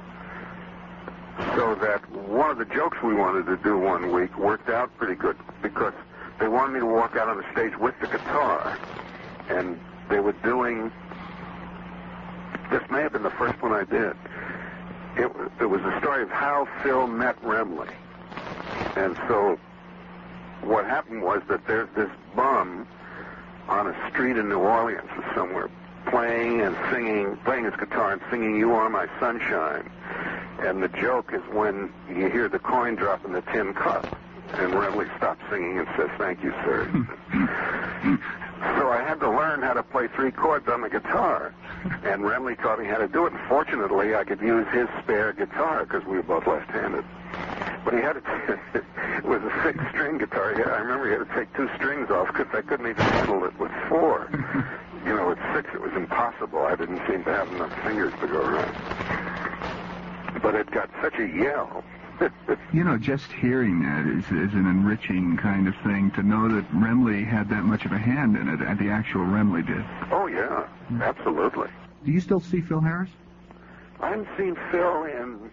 So that one of the jokes we wanted to do one week worked out pretty good because they wanted me to walk out on the stage with the guitar. And they were doing, this may have been the first one I did. It, it was the story of how Phil met Remley. And so what happened was that there's this bum on a street in New Orleans or somewhere playing and singing, playing his guitar and singing You Are My Sunshine. And the joke is when you hear the coin drop in the tin cup, and Remley stops singing and says, "Thank you, sir." So I had to learn how to play three chords on the guitar, and Remley taught me how to do it. And fortunately, I could use his spare guitar because we were both left-handed. But he had to t- it was a six-string guitar. Yeah, I remember he had to take two strings off because I couldn't even handle it with four. You know, with six, it was impossible. I didn't seem to have enough fingers to go around. But it got such a yell. You know, just hearing that is, is an enriching kind of thing to know that Remley had that much of a hand in it, and the actual Remley did. Oh, yeah, absolutely. Do you still see Phil Harris? I haven't seen Phil in,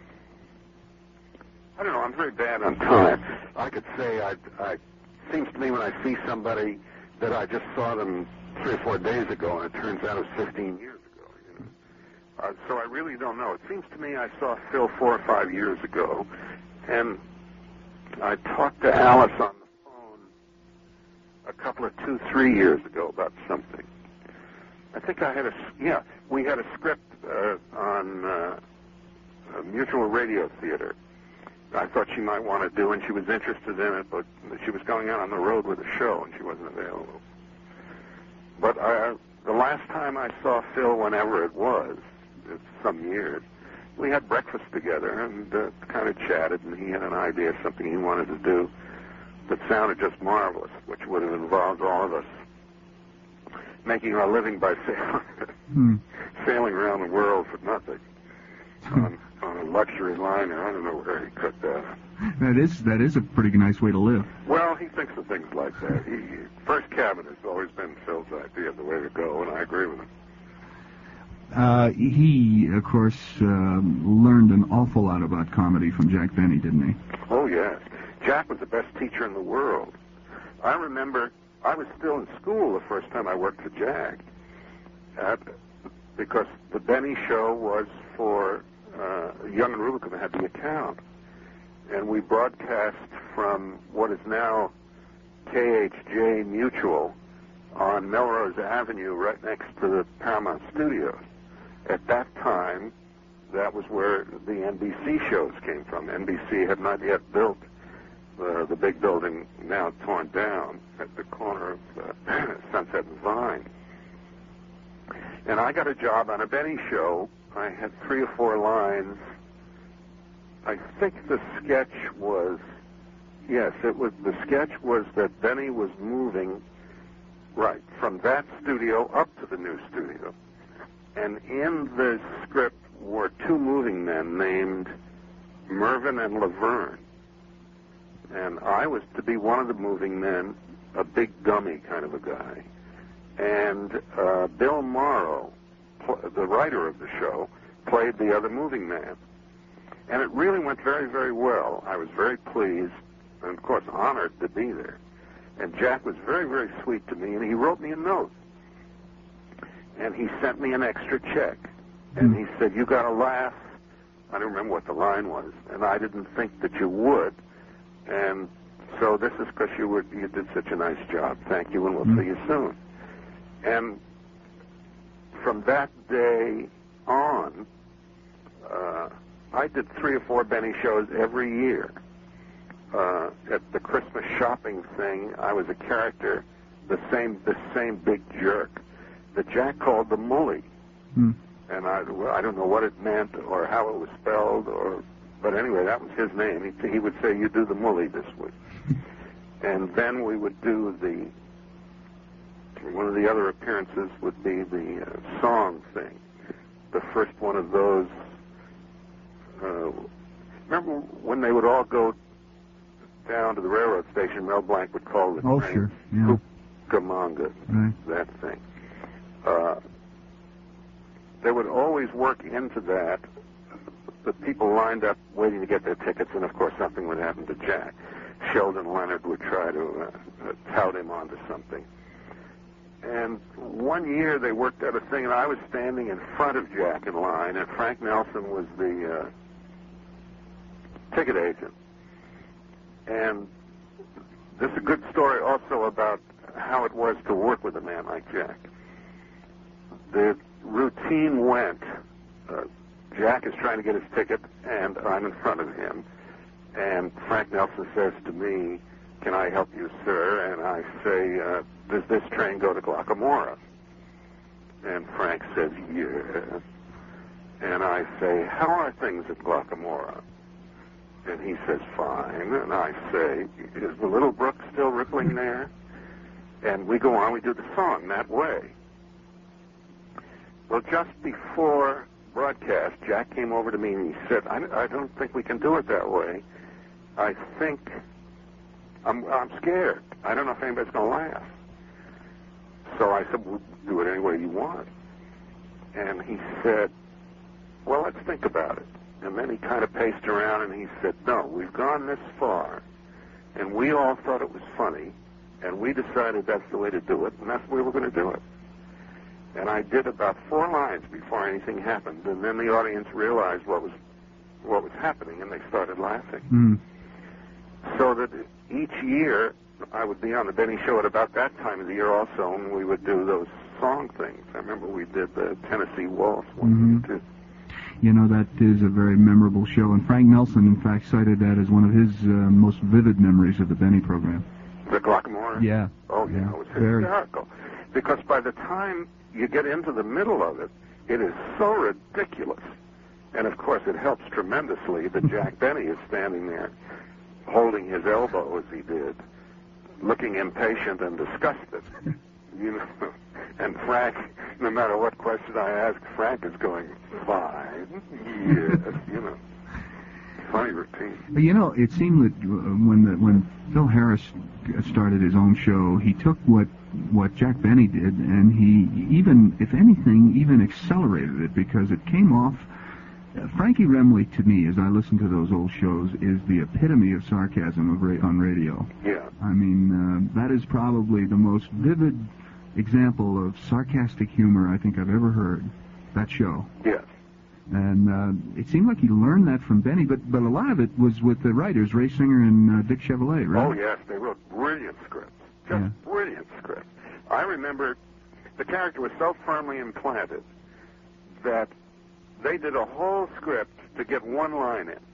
I don't know, I'm very bad on time. I could say, I, I seems to me when I see somebody that I just saw them three or four days ago, and it turns out it was fifteen years ago, you know. Uh, so I really don't know. It seems to me I saw Phil four or five years ago, and I talked to Alice on the phone a couple of two, three years ago about something. I think I had a, yeah, we had a script uh, on uh, a Mutual Radio Theater I thought she might want to do, and she was interested in it, but she was going out on the road with a show, and she wasn't available. But I, the last time I saw Phil, whenever it was, it's some years, we had breakfast together and uh, kind of chatted, and he had an idea of something he wanted to do that sounded just marvelous, which would have involved all of us making our living by sailing, hmm. sailing around the world for nothing on, on a luxury liner. I don't know where he cooked that. That is that is a pretty nice way to live. Well, he thinks of things like that. He, first cabin has always been Phil's idea of the way to go, and I agree with him. Uh, he, of course, um, learned an awful lot about comedy from Jack Benny, didn't he? Oh, yes. Jack was the best teacher in the world. I remember I was still in school the first time I worked for Jack, at, because the Benny show was for uh, Young and Rubicam had the account. And we broadcast from what is now K H J Mutual on Melrose Avenue right next to the Paramount Studios. At that time, that was where the N B C shows came from. N B C had not yet built uh, the big building now torn down at the corner of uh, Sunset and Vine. And I got a job on a Benny show. I had three or four lines. I think the sketch was, yes, it was, the sketch was that Benny was moving, right, from that studio up to the new studio. And in the script were two moving men named Mervyn and Laverne. And I was to be one of the moving men, a big dummy kind of a guy. And uh, Bill Morrow, pl- the writer of the show, played the other moving man. And it really went very, very well. I was very pleased and, of course, honored to be there. And Jack was very, very sweet to me, and he wrote me a note. And he sent me an extra check. And he said, "You got to laugh." I don't remember what the line was. And I didn't think that you would. And so this is because you were you did such a nice job. Thank you, and we'll Mm. see you soon. And from that day on, uh, I did three or four Benny shows every year. Uh, at the Christmas shopping thing, I was a character, the same the same big jerk that Jack called the Mully. Mm. And I, well, I don't know what it meant or how it was spelled, or but anyway, that was his name. He, he would say, "You do the Mully this week," and then we would do the. One of the other appearances would be the uh, song thing. The first one of those. Uh, remember when they would all go down to the railroad station? Mel Blanc would call the Oh, train sure. Yeah. Cucamonga, Right. that thing. Uh, they would always work into that the people lined up waiting to get their tickets, and of course something would happen to Jack. Sheldon Leonard would try to uh, uh, tout him onto something. And one year they worked out a thing, and I was standing in front of Jack in line, and Frank Nelson was the uh, ticket agent. And this is a good story also about how it was to work with a man like Jack. The routine went, uh, Jack is trying to get his ticket, and I'm in front of him. And Frank Nelson says to me, "Can I help you, sir?" And I say, uh, "Does this train go to Glockamora?" And Frank says, "Yeah." And I say, "How are things at Glockamora?" And he says, "Fine." And I say, "Is the little brook still rippling there?" And we go on, we do the song that way. Well, just before broadcast, Jack came over to me and he said, I, I don't think we can do it that way. I think, I'm, I'm scared. I don't know if anybody's going to laugh. So I said, we'll do it any way you want. And he said, well, let's think about it. And then he kind of paced around and he said, no, we've gone this far, and we all thought it was funny, and we decided that's the way to do it, and that's the way we're going to do it. And I did about four lines before anything happened, and then the audience realized what was what was happening, and they started laughing. Mm. So that each year, I would be on the Benny Show at about that time of the year also, and we would do those song things. I remember we did the Tennessee Waltz one Mm-hmm. year, too. You know, that is a very memorable show, and Frank Nelson, in fact, cited that as one of his uh, most vivid memories of the Benny program. The Glockamora? Yeah. Oh, yeah, Yeah, it was very. hysterical. Because by the time you get into the middle of it, it is so ridiculous. And, of course, it helps tremendously that Jack Benny is standing there holding his elbow as he did, looking impatient and disgusted. You know, and Frank, no matter what question I ask, Frank is going, fine, yes, you know. Funny routine. But, you know, it seemed that uh, when the, when Phil Harris started his own show, he took what what Jack Benny did, and he even, if anything, even accelerated it, because it came off. Uh, Frankie Remley, to me, as I listen to those old shows, is the epitome of sarcasm of ra- on radio. Yeah. I mean, uh, that is probably the most vivid example of sarcastic humor I think I've ever heard. That show. Yes. And uh, it seemed like he learned that from Benny, but but a lot of it was with the writers, Ray Singer and uh, Dick Chevrolet, right? Oh, yes, they wrote brilliant scripts. Just Yeah. brilliant scripts. I remember the character was so firmly implanted that they did a whole script to get one line in.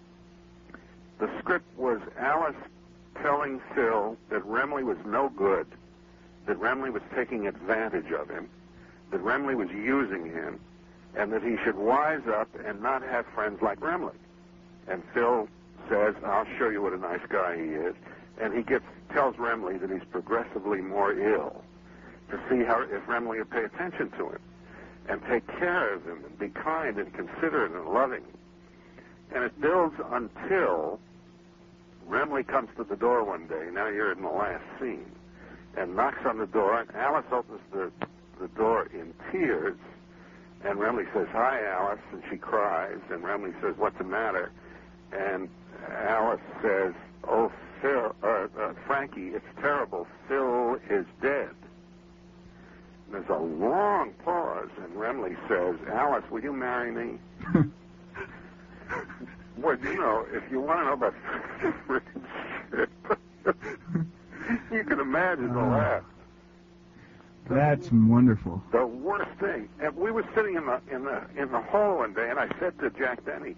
The script was Alice telling Phil that Remley was no good, that Remley was taking advantage of him, that Remley was using him, and that he should wise up and not have friends like Remley. And Phil says, I'll show you what a nice guy he is. And he gets tells Remley that he's progressively more ill, to see how if Remley would pay attention to him and take care of him and be kind and considerate and loving. And it builds until Remley comes to the door one day, now you're in the last scene, and knocks on the door, and Alice opens the, the door in tears, and Remley says, hi, Alice, and she cries, and Remley says, what's the matter? And Alice says, oh, Phil, uh, uh, Frankie, it's terrible. Phil is dead. And there's a long pause, and Remley says, Alice, will you marry me? Well, you know, if you want to know about friendship, imagine the Oh. laugh. That's wonderful. The worst thing. And we were sitting in the in the in the hall one day, and I said to Jack Benny,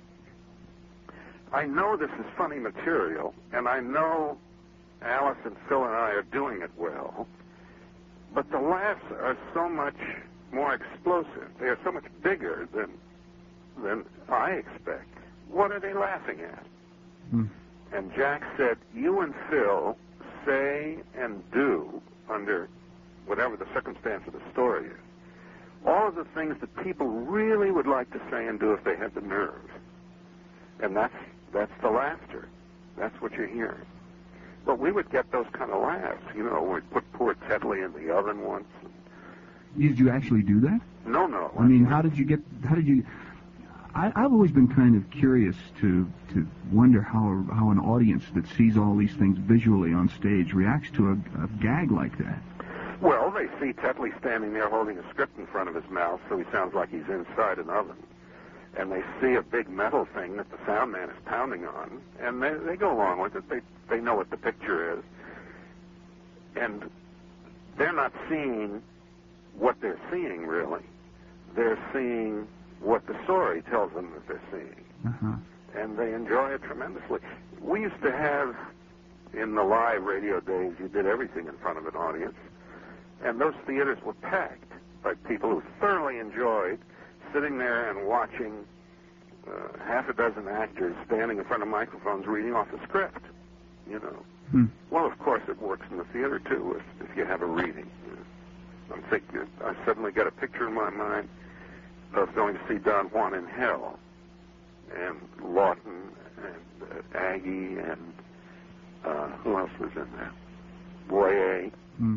"I know this is funny material, and I know Alice and Phil and I are doing it well, but the laughs are so much more explosive. They are so much bigger than than I expect. What are they laughing at?" Hmm. And Jack said, "You and Phil say and do under whatever the circumstance of the story is, all of the things that people really would like to say and do if they had the nerve. And that's that's the laughter. That's what you're hearing." But we would get those kind of laughs. You know, we'd put poor Tetley in the oven once. Did you actually do that? No, no. I mean, how did you get? How did you? I, I've always been kind of curious to to wonder how how an audience that sees all these things visually on stage reacts to a, a gag like that. Well, they see Tetley standing there holding a script in front of his mouth, so he sounds like he's inside an oven. And they see a big metal thing that the sound man is pounding on, and they, they go along with it. They they know what the picture is. And they're not seeing what they're seeing, really. They're seeing what the story tells them that they're seeing. Uh-huh. And they enjoy it tremendously. We used to have, in the live radio days, you did everything in front of an audience. And those theaters were packed by people who thoroughly enjoyed sitting there and watching uh, half a dozen actors standing in front of microphones reading off a script, you know. Hmm. Well, of course, it works in the theater, too, if, if you have a reading. I'm thinking, I suddenly got a picture in my mind of going to see Don Juan in Hell, and Lawton, and uh, Aggie, and uh, who else was in there? Boyer. Hmm.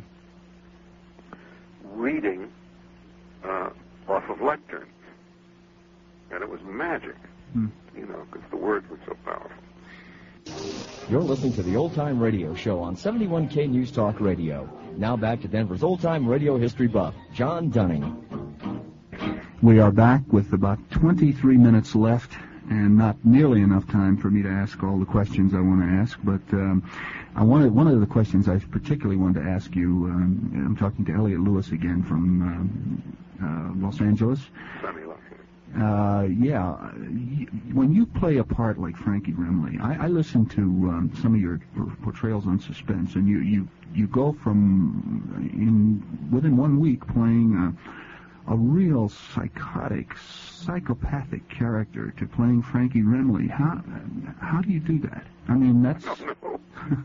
Reading uh, off of lecterns. And it was magic, Hmm. you know, because the words were so powerful. You're listening to the Old Time Radio Show on seventy-one K News Talk Radio. Now back to Denver's Old Time Radio history buff, John Dunning. We are back with about twenty-three minutes left, and not nearly enough time for me to ask all the questions I want to ask. But um, I wanted one of the questions I particularly wanted to ask you. Um, I'm talking to Elliot Lewis again from um, uh, Los Angeles. Sunny luck. Uh, yeah, when you play a part like Frankie Remley, I, I listen to um, some of your portrayals on Suspense, and you, you, you go from in within one week playing a, a real psychotic, psychopathic character to playing Frankie Remley. How how do you do that? I mean, that's. No.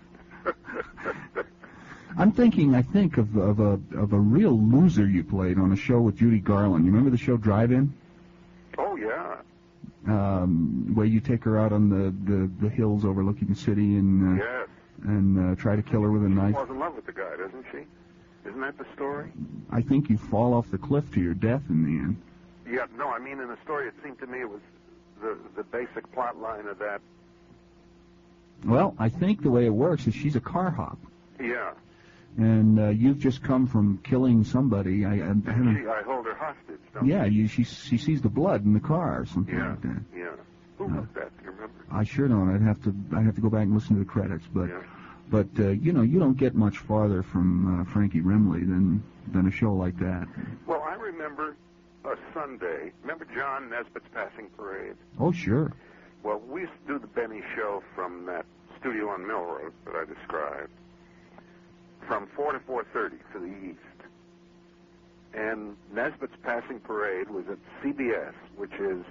I'm thinking, I think of of a of a real loser you played on a show with Judy Garland. You remember the show Drive-In? Oh, yeah. Um, where you take her out on the, the, the hills overlooking the city and uh, Yes. and uh, try to kill her with a She knife. falls in love with the guy, doesn't she? Isn't that the story? I think you fall off the cliff to your death in the end. Yeah, no, I mean, in the story, it seemed to me it was the, the basic plot line of that. Well, I think the way it works is she's a car hop, Yeah. and uh, you've just come from killing somebody. I, I haven't. She, I hold her hostage, don't Yeah, you, she she sees the blood in the car or something Yeah, like that. yeah. Who Uh, wrote that? Do you remember? I sure don't. I'd have to I'd have to go back and listen to the credits, but. Yeah. But, uh, you know, you don't get much farther from uh, Frankie Remley than, than a show like that. Well, I remember a Sunday. Remember John Nesbitt's Passing Parade? Oh, sure. Well, we used to do the Benny Show from that studio on Mill Road that I described, from four to four thirty to the east. And Nesbitt's Passing Parade was at C B S, which is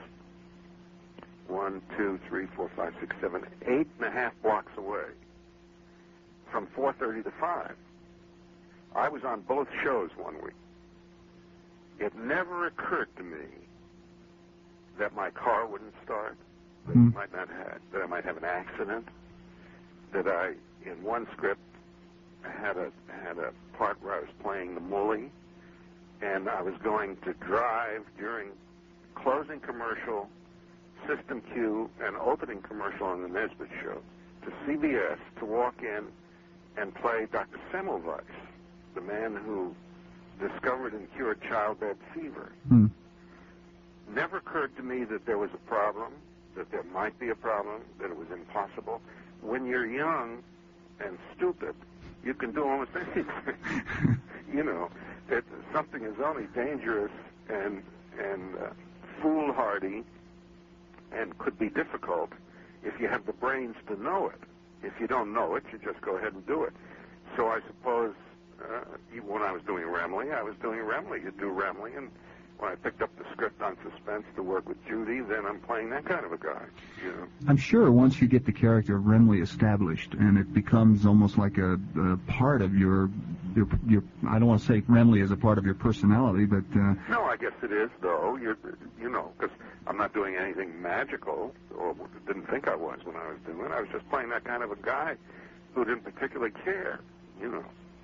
one, two, three, four, five, six, seven, eight and a half blocks away, from four thirty to five. I was on both shows one week. It never occurred to me that my car wouldn't start, that Hmm. I might not have, that I might have an accident, that I, in one script, had a had a part where I was playing the Mully, and I was going to drive during closing commercial, system cue, and opening commercial on the Nesbitt Show to C B S to walk in and play Doctor Semmelweis, the man who discovered and cured childbed fever. Hmm. Never occurred to me that there was a problem, that there might be a problem, that it was impossible. When you're young and stupid, you can do almost anything. You know, it, something is only dangerous and and uh, foolhardy and could be difficult if you have the brains to know it. If you don't know it, you just go ahead and do it. So I suppose uh, when I was doing Remley, I was doing Remley. You do Remley, and when I picked up the script on Suspense to work with Judy, then I'm playing that kind of a guy. You know? I'm sure once you get the character of Remley established, and it becomes almost like a, a part of your, your, your, I don't want to say Remley is a part of your personality, but... Uh, no, I guess it is, though. You're, you know, because I'm not doing anything magical, or didn't think I was when I was doing it. I was just playing that kind of a guy who didn't particularly care, you know.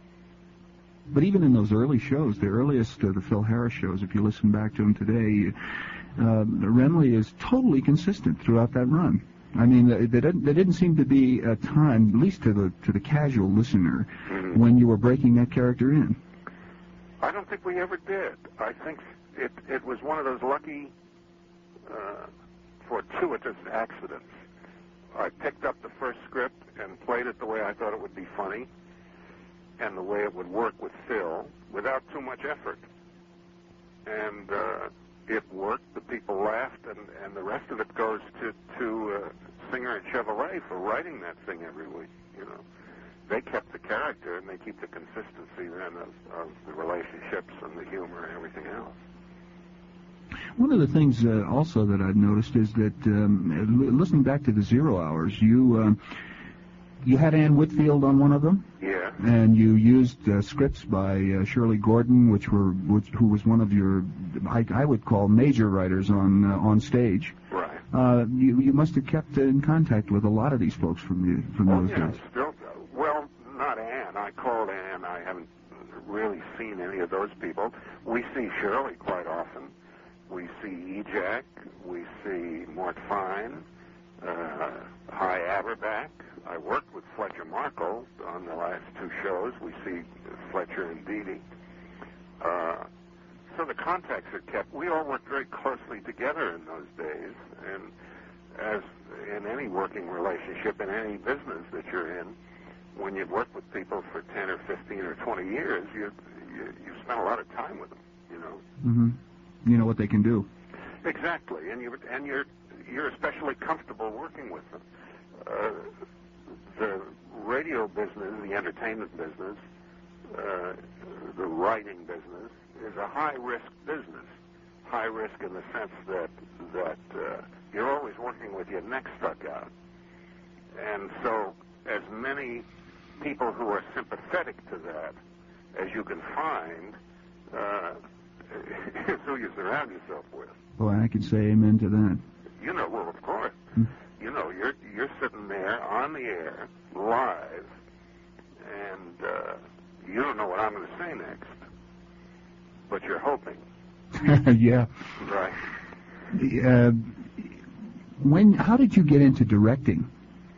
But even in those early shows, the earliest, uh, the Phil Harris shows, if you listen back to them today, uh, Remley is totally consistent throughout that run. I mean, there didn't, there didn't seem to be a time, at least to the to the casual listener, mm-hmm. when you were breaking that character in. I don't think we ever did. I think it it was one of those lucky, uh, fortuitous accidents. I picked up the first script and played it the way I thought it would be funny, and the way it would work with Phil, without too much effort. And uh, it worked, the people laughed, and, and the rest of it goes to, to uh, Singer and Chevrolet for writing that thing every week, you know. They kept the character, and they keep the consistency then of, of the relationships and the humor and everything else. One of the things uh, also that I've noticed is that, um, listening back to the Zero Hours, you... Uh, You had Ann Whitfield on one of them? Yeah. And you used uh, scripts by uh, Shirley Gordon, which were which, who was one of your, I, I would call, major writers on uh, on stage. Right. Uh, you you must have kept in contact with a lot of these folks from the from oh, those yeah, days. Still, well, not Ann. I called Ann. I haven't really seen any of those people. We see Shirley quite often. We see E-Jack. We see Mort Fine. Uh, Hy Averback. I worked with Fletcher Markle on the last two shows. We see Fletcher and Dee Dee. Uh, so the contacts are kept. We all worked very closely together in those days, and as in any working relationship, in any business that you're in, when you've worked with people for ten or fifteen or twenty years, you you, you spend a lot of time with them, you know. Mm-hmm. You know what they can do. Exactly, and you and you're you're especially comfortable working with them. Uh, the radio business, the entertainment business, uh, the writing business is a high-risk business. High risk in the sense that that uh, you're always working with your neck stuck out, and so as many people who are sympathetic to that as you can find, uh, is who you surround yourself with. Boy, I can say amen to that. You know, well, of course. Hmm. You know, you're you're sitting there on the air, live, and uh, you don't know what I'm going to say next, but you're hoping. Yeah. Right. Uh, when? How did you get into directing?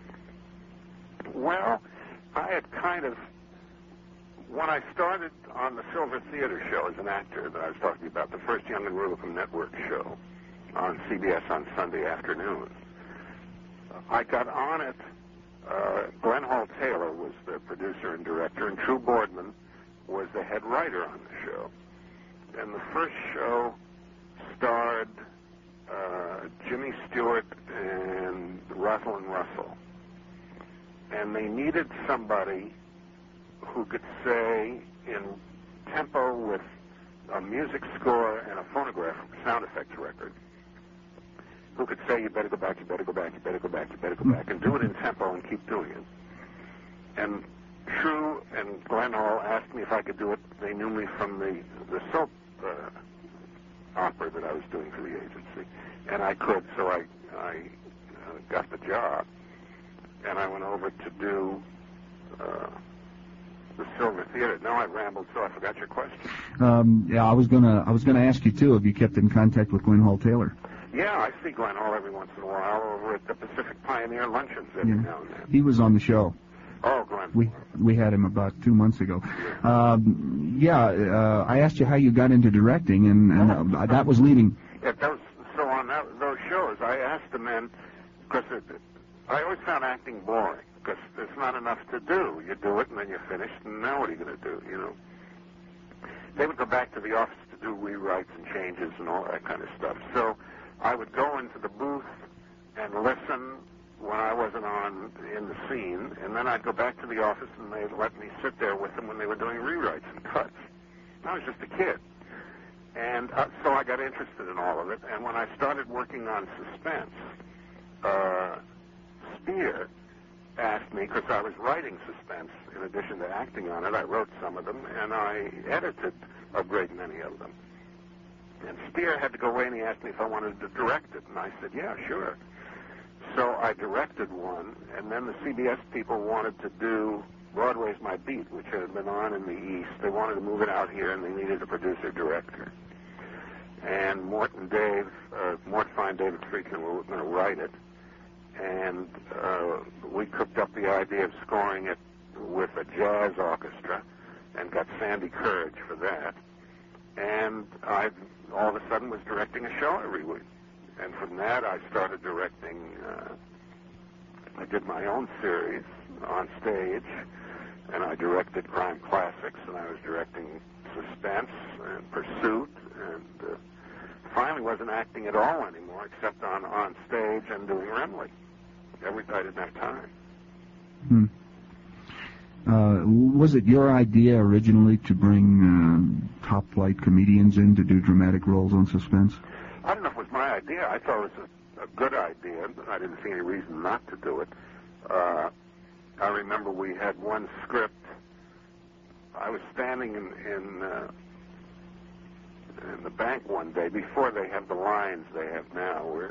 Well, I had kind of, when I started on the Silver Theater show as an actor that I was talking about, the first Young and Rubicam Network show on C B S on Sunday afternoons, I got on it. Uh, Glenn Hall Taylor was the producer and director, and True Boardman was the head writer on the show. And the first show starred uh, Jimmy Stewart and Rosalind Russell. And they needed somebody who could say in tempo with a music score and a phonograph sound effects record, who could say, you better go back, you better go back, you better go back, you better go back, and do it in tempo and keep doing it. And True and Glenn Hall asked me if I could do it. They knew me from the, the soap uh, opera that I was doing for the agency. And I could, so I, I uh, got the job. And I went over to do uh, the Silver Theater. Now I've rambled, so I forgot your question. Um, yeah, I was gonna, I was gonna ask you too if you kept in contact with Glenn Hall Taylor. Yeah, I see Glenn Hall every once in a while over at the Pacific Pioneer luncheons every Yeah. now and then. He was on the show. Oh, Glenn. We we had him about two months ago. Um, yeah, uh, I asked you how you got into directing, and, and uh, that was leading. Yeah, those, so on that, those shows, I asked the men, because I always found acting boring. because there's not enough to do. You do it, and then you're finished, and now what are you going to do, you know? They would go back to the office to do rewrites and changes and all that kind of stuff. So I would go into the booth and listen when I wasn't on in the scene, and then I'd go back to the office, and they'd let me sit there with them when they were doing rewrites and cuts. I was just a kid. And uh, so I got interested in all of it, and when I started working on suspense, uh, Spear asked me, because I was writing suspense in addition to acting on it, I wrote some of them, and I edited a great many of them. And Spear had to go away, and he asked me if I wanted to direct it, and I said, yeah, sure. So I directed one, and then the C B S people wanted to do Broadway's My Beat, which had been on in the East. They wanted to move it out here, and they needed a producer-director. And Mort and Dave, uh, Mort Fine, David Friedkin were going to write it. And uh, we cooked up the idea of scoring it with a jazz orchestra and got Sandy Courage for that. And I all of a sudden was directing a show every week. And from that, I started directing, uh, I did my own series on stage, and I directed crime classics, and I was directing suspense and pursuit, and uh, finally wasn't acting at all anymore, except on, on stage and doing Remley. Every I didn't have time. Hmm. Uh, was it your idea originally to bring uh, top-flight comedians in to do dramatic roles on suspense? I don't know if it was my idea. I thought it was a, a good idea. I didn't see any reason not to do it. Uh, I remember we had one script. I was standing in in, uh, in the bank one day before they have the lines they have now, where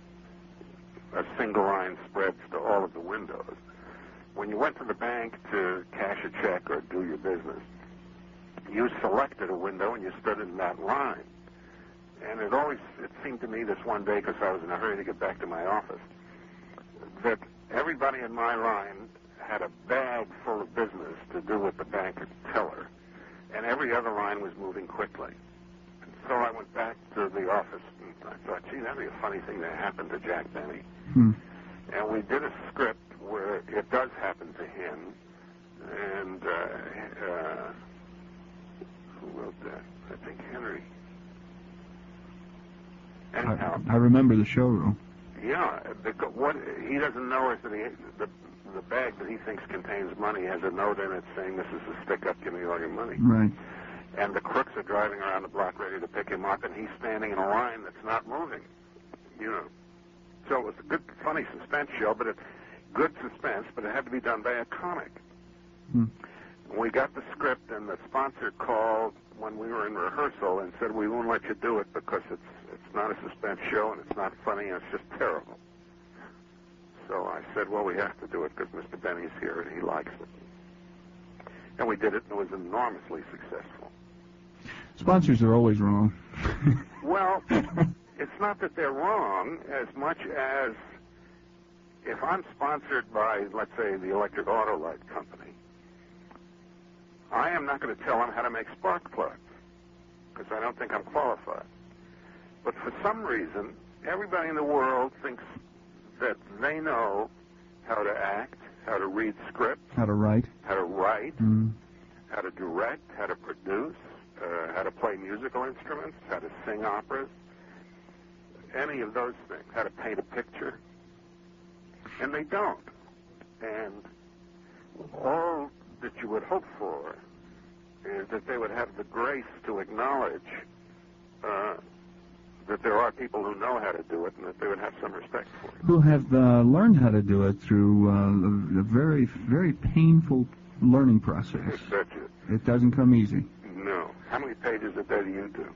a single line spreads to all of the windows. When you went to the bank to cash a check or do your business, you selected a window and you stood in that line. And it always, it seemed to me this one day, because I was in a hurry to get back to my office, that everybody in my line had a bag full of business to do with the bank teller, and every other line was moving quickly. And so I went back to the office, and I thought, gee, that'd be a funny thing to happen to Jack Benny. Hmm. And we did a script where it does happen to him, and uh, uh, who wrote that? I think Henry. Anyhow, I, I remember the showroom. Yeah, the, what he doesn't know is that he, the the bag that he thinks contains money has a note in it saying, "This is a stick-up, give me all your money." Right. And the crooks are driving around the block ready to pick him up, and he's standing in a line that's not moving. You know. So it was a good, funny suspense show, but it's good suspense, but it had to be done by a comic. Hmm. We got the script, and the sponsor called when we were in rehearsal and said, "We won't let you do it because it's it's not a suspense show and it's not funny and it's just terrible." So I said, "Well, we have to do it because Mister Benny's here and he likes it." And we did it, and it was enormously successful. Sponsors are always wrong. Well, it's not that they're wrong as much as if I'm sponsored by, let's say, the Electric Auto Light Company, I am not going to tell them how to make spark plugs because I don't think I'm qualified. But for some reason, everybody in the world thinks that they know how to act, how to read scripts, How to write. how to write, Mm. how to direct, how to produce, uh, how to play musical instruments, how to sing operas, any of those things, how to paint a picture. And they don't. And all that you would hope for is that they would have the grace to acknowledge uh, that there are people who know how to do it and that they would have some respect for it. Who have uh, learned how to do it through uh, a, a very, very painful learning process. That's it. It doesn't come easy. No. How many pages a day do you do?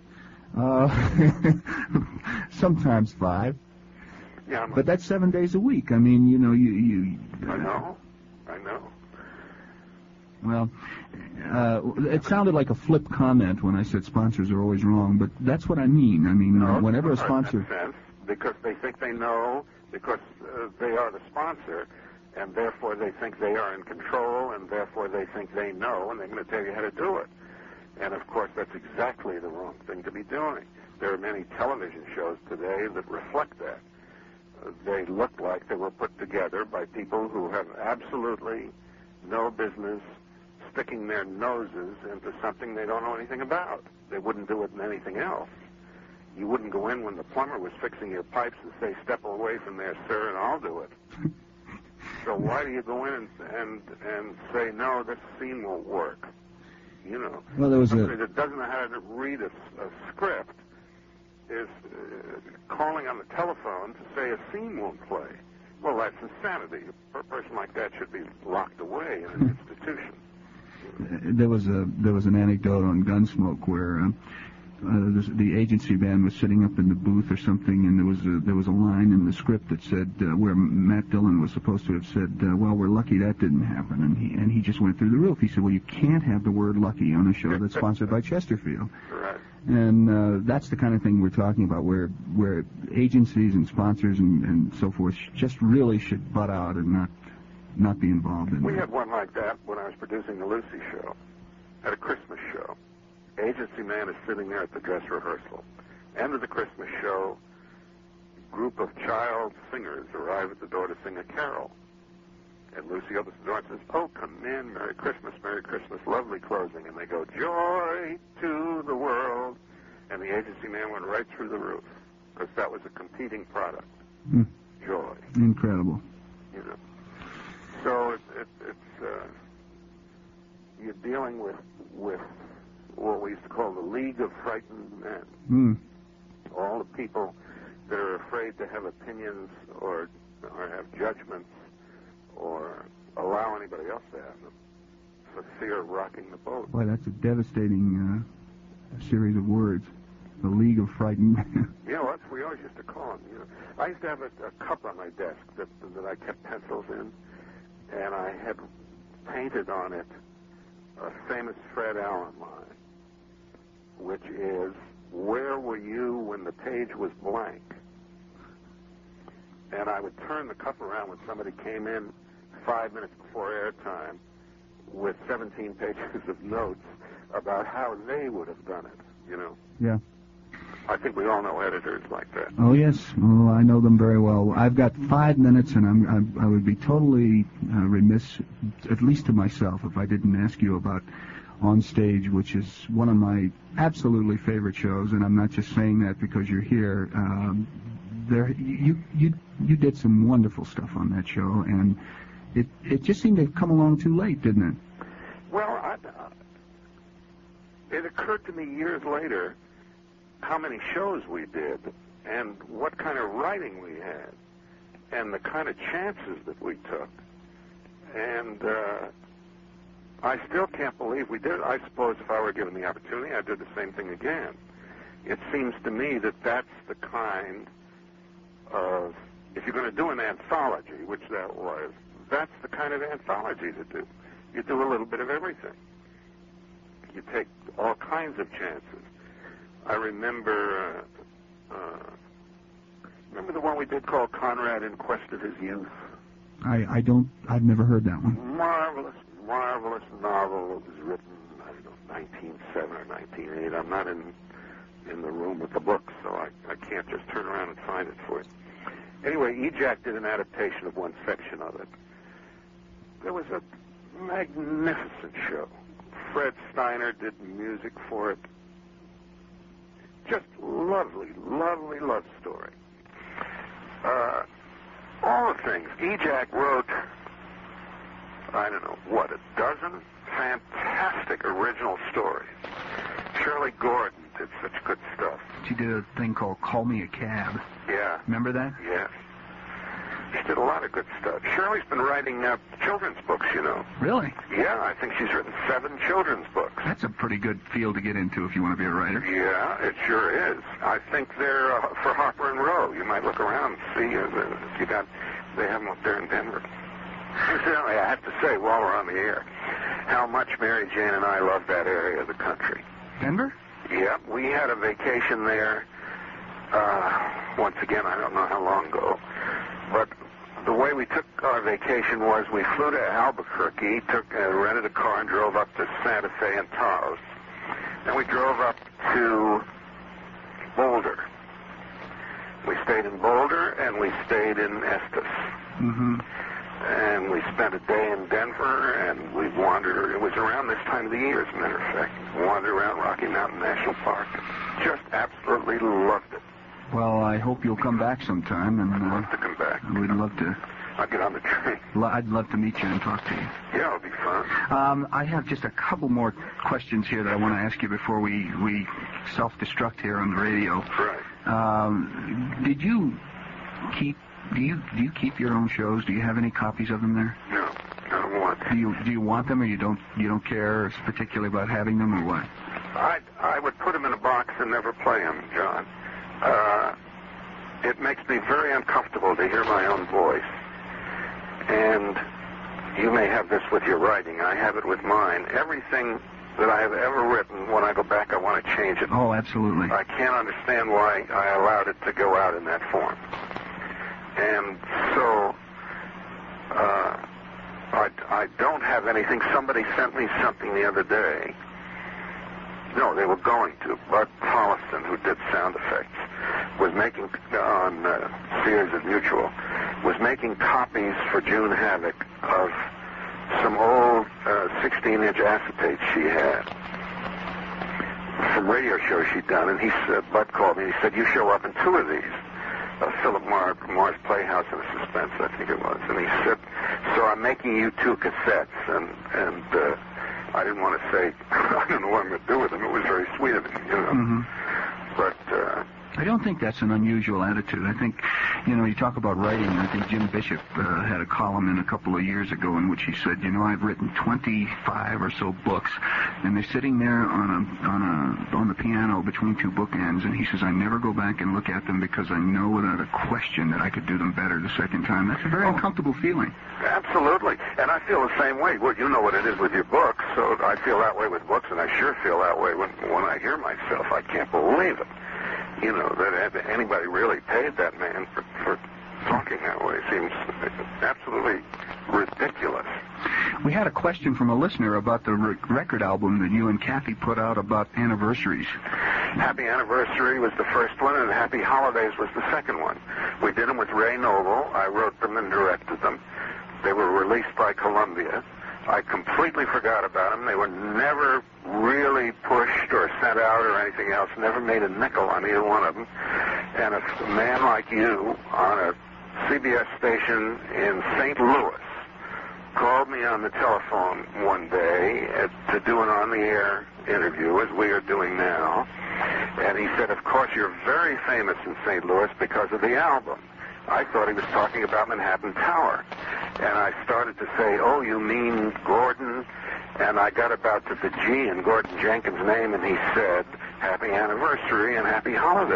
Uh, sometimes five. Yeah, I'm But that's seven days a week. I mean, you know, you... you I know. I know. Well, uh, it sounded like a flip comment when I said sponsors are always wrong, but that's what I mean. I mean, No, uh, whenever a it's not sponsor... in that sense, because they think they know, because uh, they are the sponsor, and therefore they think they are in control, and therefore they think they know, and they're going to tell you how to do it. And, of course, that's exactly the wrong thing to be doing. There are many television shows today that reflect that. they look like they were put together by people who have absolutely no business sticking their noses into something they don't know anything about. They wouldn't do it in anything else. You wouldn't go in when the plumber was fixing your pipes and say, "Step away from there, sir, and I'll do it." So why do you go in and and, and say, "No, this scene won't work"? You know, well, there was somebody a... that doesn't know how to read a, a script is uh, calling on the telephone to say a scene won't play. Well, that's insanity. A person like that should be locked away in an institution. There was a there was an anecdote on Gunsmoke where uh, uh, this, the agency man was sitting up in the booth or something, and there was a, there was a line in the script that said uh, where Matt Dillon was supposed to have said, uh, "Well, we're lucky that didn't happen," and he and he just went through the roof. He said, "Well, you can't have the word lucky on a show that's sponsored by Chesterfield." Right. And uh, that's the kind of thing we're talking about, where where agencies and sponsors and, and so forth just really should butt out and not not be involved in We that. had one like that when I was producing the Lucy show, at a Christmas show. Agency man is sitting there at the dress rehearsal. End of the Christmas show, group of child singers arrive at the door to sing a carol. And Lucy opens the door and says, "Oh, come in, Merry Christmas, Merry Christmas, lovely closing." And they go, "Joy to the world." And the agency man went right through the roof, because that was a competing product. Mm. Joy. Incredible. You know. So it, it, it's, uh, you're dealing with, with what we used to call the League of Frightened Men. Mm. All the people that are afraid to have opinions or, or have judgments or allow anybody else to have them for fear of rocking the boat. Boy, that's a devastating uh, series of words. The League of Frightened Men. You know, that's what we always used to call them. You know, I used to have a, a cup on my desk that that I kept pencils in, and I had painted on it a famous Fred Allen line, which is, "Where were you when the page was blank?" And I would turn the cup around when somebody came in five minutes before airtime with seventeen pages of notes about how they would have done it, you know. Yeah. I think we all know editors like that. Oh, yes. Oh, I know them very well. I've got five minutes, and I'm, I'm, I would be totally uh, remiss, at least to myself, if I didn't ask you about On Stage, which is one of my absolutely favorite shows, and I'm not just saying that because you're here. Um, there, you, you, you did some wonderful stuff on that show, and it, it just seemed to have come along too late, didn't it? Well, I, uh, it occurred to me years later how many shows we did and what kind of writing we had and the kind of chances that we took. And uh, I still can't believe we did. I suppose if I were given the opportunity, I'd do the same thing again. It seems to me that that's the kind of, if you're going to do an anthology, which that was, that's the kind of anthology to do. You do a little bit of everything. You take all kinds of chances. I remember, uh, uh, remember the one we did called Conrad in Quest of His Youth? I, I don't, I've never heard that one. Marvelous, marvelous novel. It was written, I don't know, nineteen oh seven or nineteen oh eight. I'm not in in the room with the book, so I, I can't just turn around and find it for you. Anyway, E J A C did an adaptation of one section of it. There was a magnificent show. Fred Steiner did music for it. Just lovely, lovely love story. Uh, all the things. E J A C wrote, I don't know, what, a dozen fantastic original stories. Shirley Gordon did such good stuff. She did a thing called Call Me a Cab. Yeah. Remember that? Yes. She did a lot of good stuff. Shirley's been writing uh, children's books, you know. Really? Yeah, I think she's written seven children's books. That's a pretty good field to get into if you want to be a writer. Yeah, it sure is. I think they're uh, for Harper and Row. You might look around and see uh, if you got, they have them up there in Denver. Incidentally, I have to say, while we're on the air, how much Mary Jane and I love that area of the country. Denver? Yeah, we had a vacation there, uh, once again, I don't know how long ago, but the way we took our vacation was we flew to Albuquerque, took uh, rented a car and drove up to Santa Fe and Taos. Then we drove up to Boulder. We stayed in Boulder, and we stayed in Estes. Mm-hmm. And we spent a day in Denver, and we wandered. It was around this time of the year, as a matter of fact. Wandered around Rocky Mountain National Park. Just absolutely loved it. Well, I hope you'll come back sometime. And, I'd uh, love to come back. We'd love to. I'll get on the train. I'd love to meet you and talk to you. Yeah, it'll be fun. Um, I have just a couple more questions here that I want to ask you before we, we self-destruct here on the radio. Right. Um, did you keep do you do you keep your own shows? Do you have any copies of them there? No, I don't want. Do you do you want them, or you don't you don't care particularly about having them, or what? I I would put them in a box and never play them, John. Uh, it makes me very uncomfortable to hear my own voice. And you may have this with your writing. I have it with mine. Everything that I have ever written, when I go back, I want to change it. Oh, absolutely. I can't understand why I allowed it to go out in that form. And so, uh, I, I don't have anything. Somebody sent me something the other day. No, they were going to. Bud Holliston, who did sound effects, was making, on uh, Sears at Mutual, was making copies for June Havoc of some old sixteen-inch uh, acetates she had from radio shows she'd done. And he said, Bud called me and he said, you show up in two of these. Uh, Philip Mar- Morris Playhouse and a Suspense, I think it was. And he said, so I'm making you two cassettes. And, and uh, I didn't want to say, I don't know what I'm going to do with them. It was very sweet of him, you know. Mm-hmm. But uh, I don't think that's an unusual attitude. I think, you know, you talk about writing. I think Jim Bishop uh, had a column in a couple of years ago in which he said, you know, I've written twenty-five or so books, and they're sitting there on a on a on the piano between two bookends, and he says, I never go back and look at them because I know without a question that I could do them better the second time. That's a very oh, uncomfortable feeling. Absolutely. And I feel the same way. Well, you know what it is with your books, so I feel that way with books, and I sure feel that way when when I hear myself. I can't believe it. You know, that anybody really paid that man for, for talking that way. It seems absolutely ridiculous. We had a question from a listener about the re- record album that you and Kathy put out about anniversaries. Happy Anniversary was the first one, and Happy Holidays was the second one. We did them with Ray Noble. I wrote them and directed them. They were released by Columbia. I completely forgot about them. They were never really pushed or sent out or anything else. Never made a nickel on either one of them. And a man like you on a C B S station in Saint Louis called me on the telephone one day to do an on-the-air interview, as we are doing now. And he said, of course, you're very famous in Saint Louis because of the album. I thought he was talking about Manhattan Tower. And I started to say, oh, you mean Gordon? And I got about to the G in Gordon Jenkins' name, and he said, Happy Anniversary and Happy Holidays.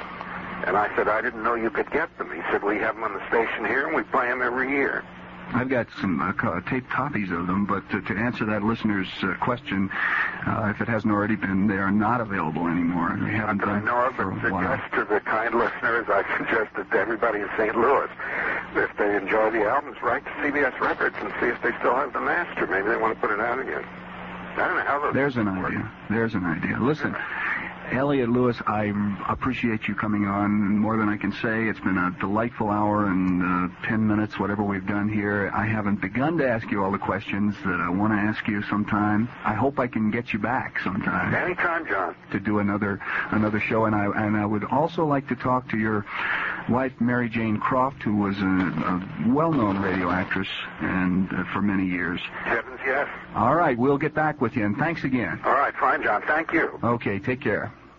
Mm. And I said, I didn't know you could get them. He said, we have them on the station here, and we play them every year. I've got some uh, co- taped copies of them, but to, to answer that listener's uh, question, uh, if it hasn't already been, they are not available anymore. We haven't Not that done I know of, for but a while. suggest to the kind listeners, I suggested to everybody in Saint Louis, if they enjoy the albums, write to C B S Records and see if they still have the master. Maybe they want to put it out again. I don't know how those There's an work. idea. There's an idea. Listen, Elliot Lewis, I appreciate you coming on more than I can say. It's been a delightful hour and uh, ten minutes, whatever we've done here. I haven't begun to ask you all the questions that I want to ask you sometime. I hope I can get you back sometime. Anytime, John. To do another another show, and I and I would also like to talk to your wife, Mary Jane Croft, who was a, a well-known radio actress and uh, for many years. Heavens, yes. All right, we'll get back with you, and thanks again. All right, fine, John. Thank you. Okay, take care.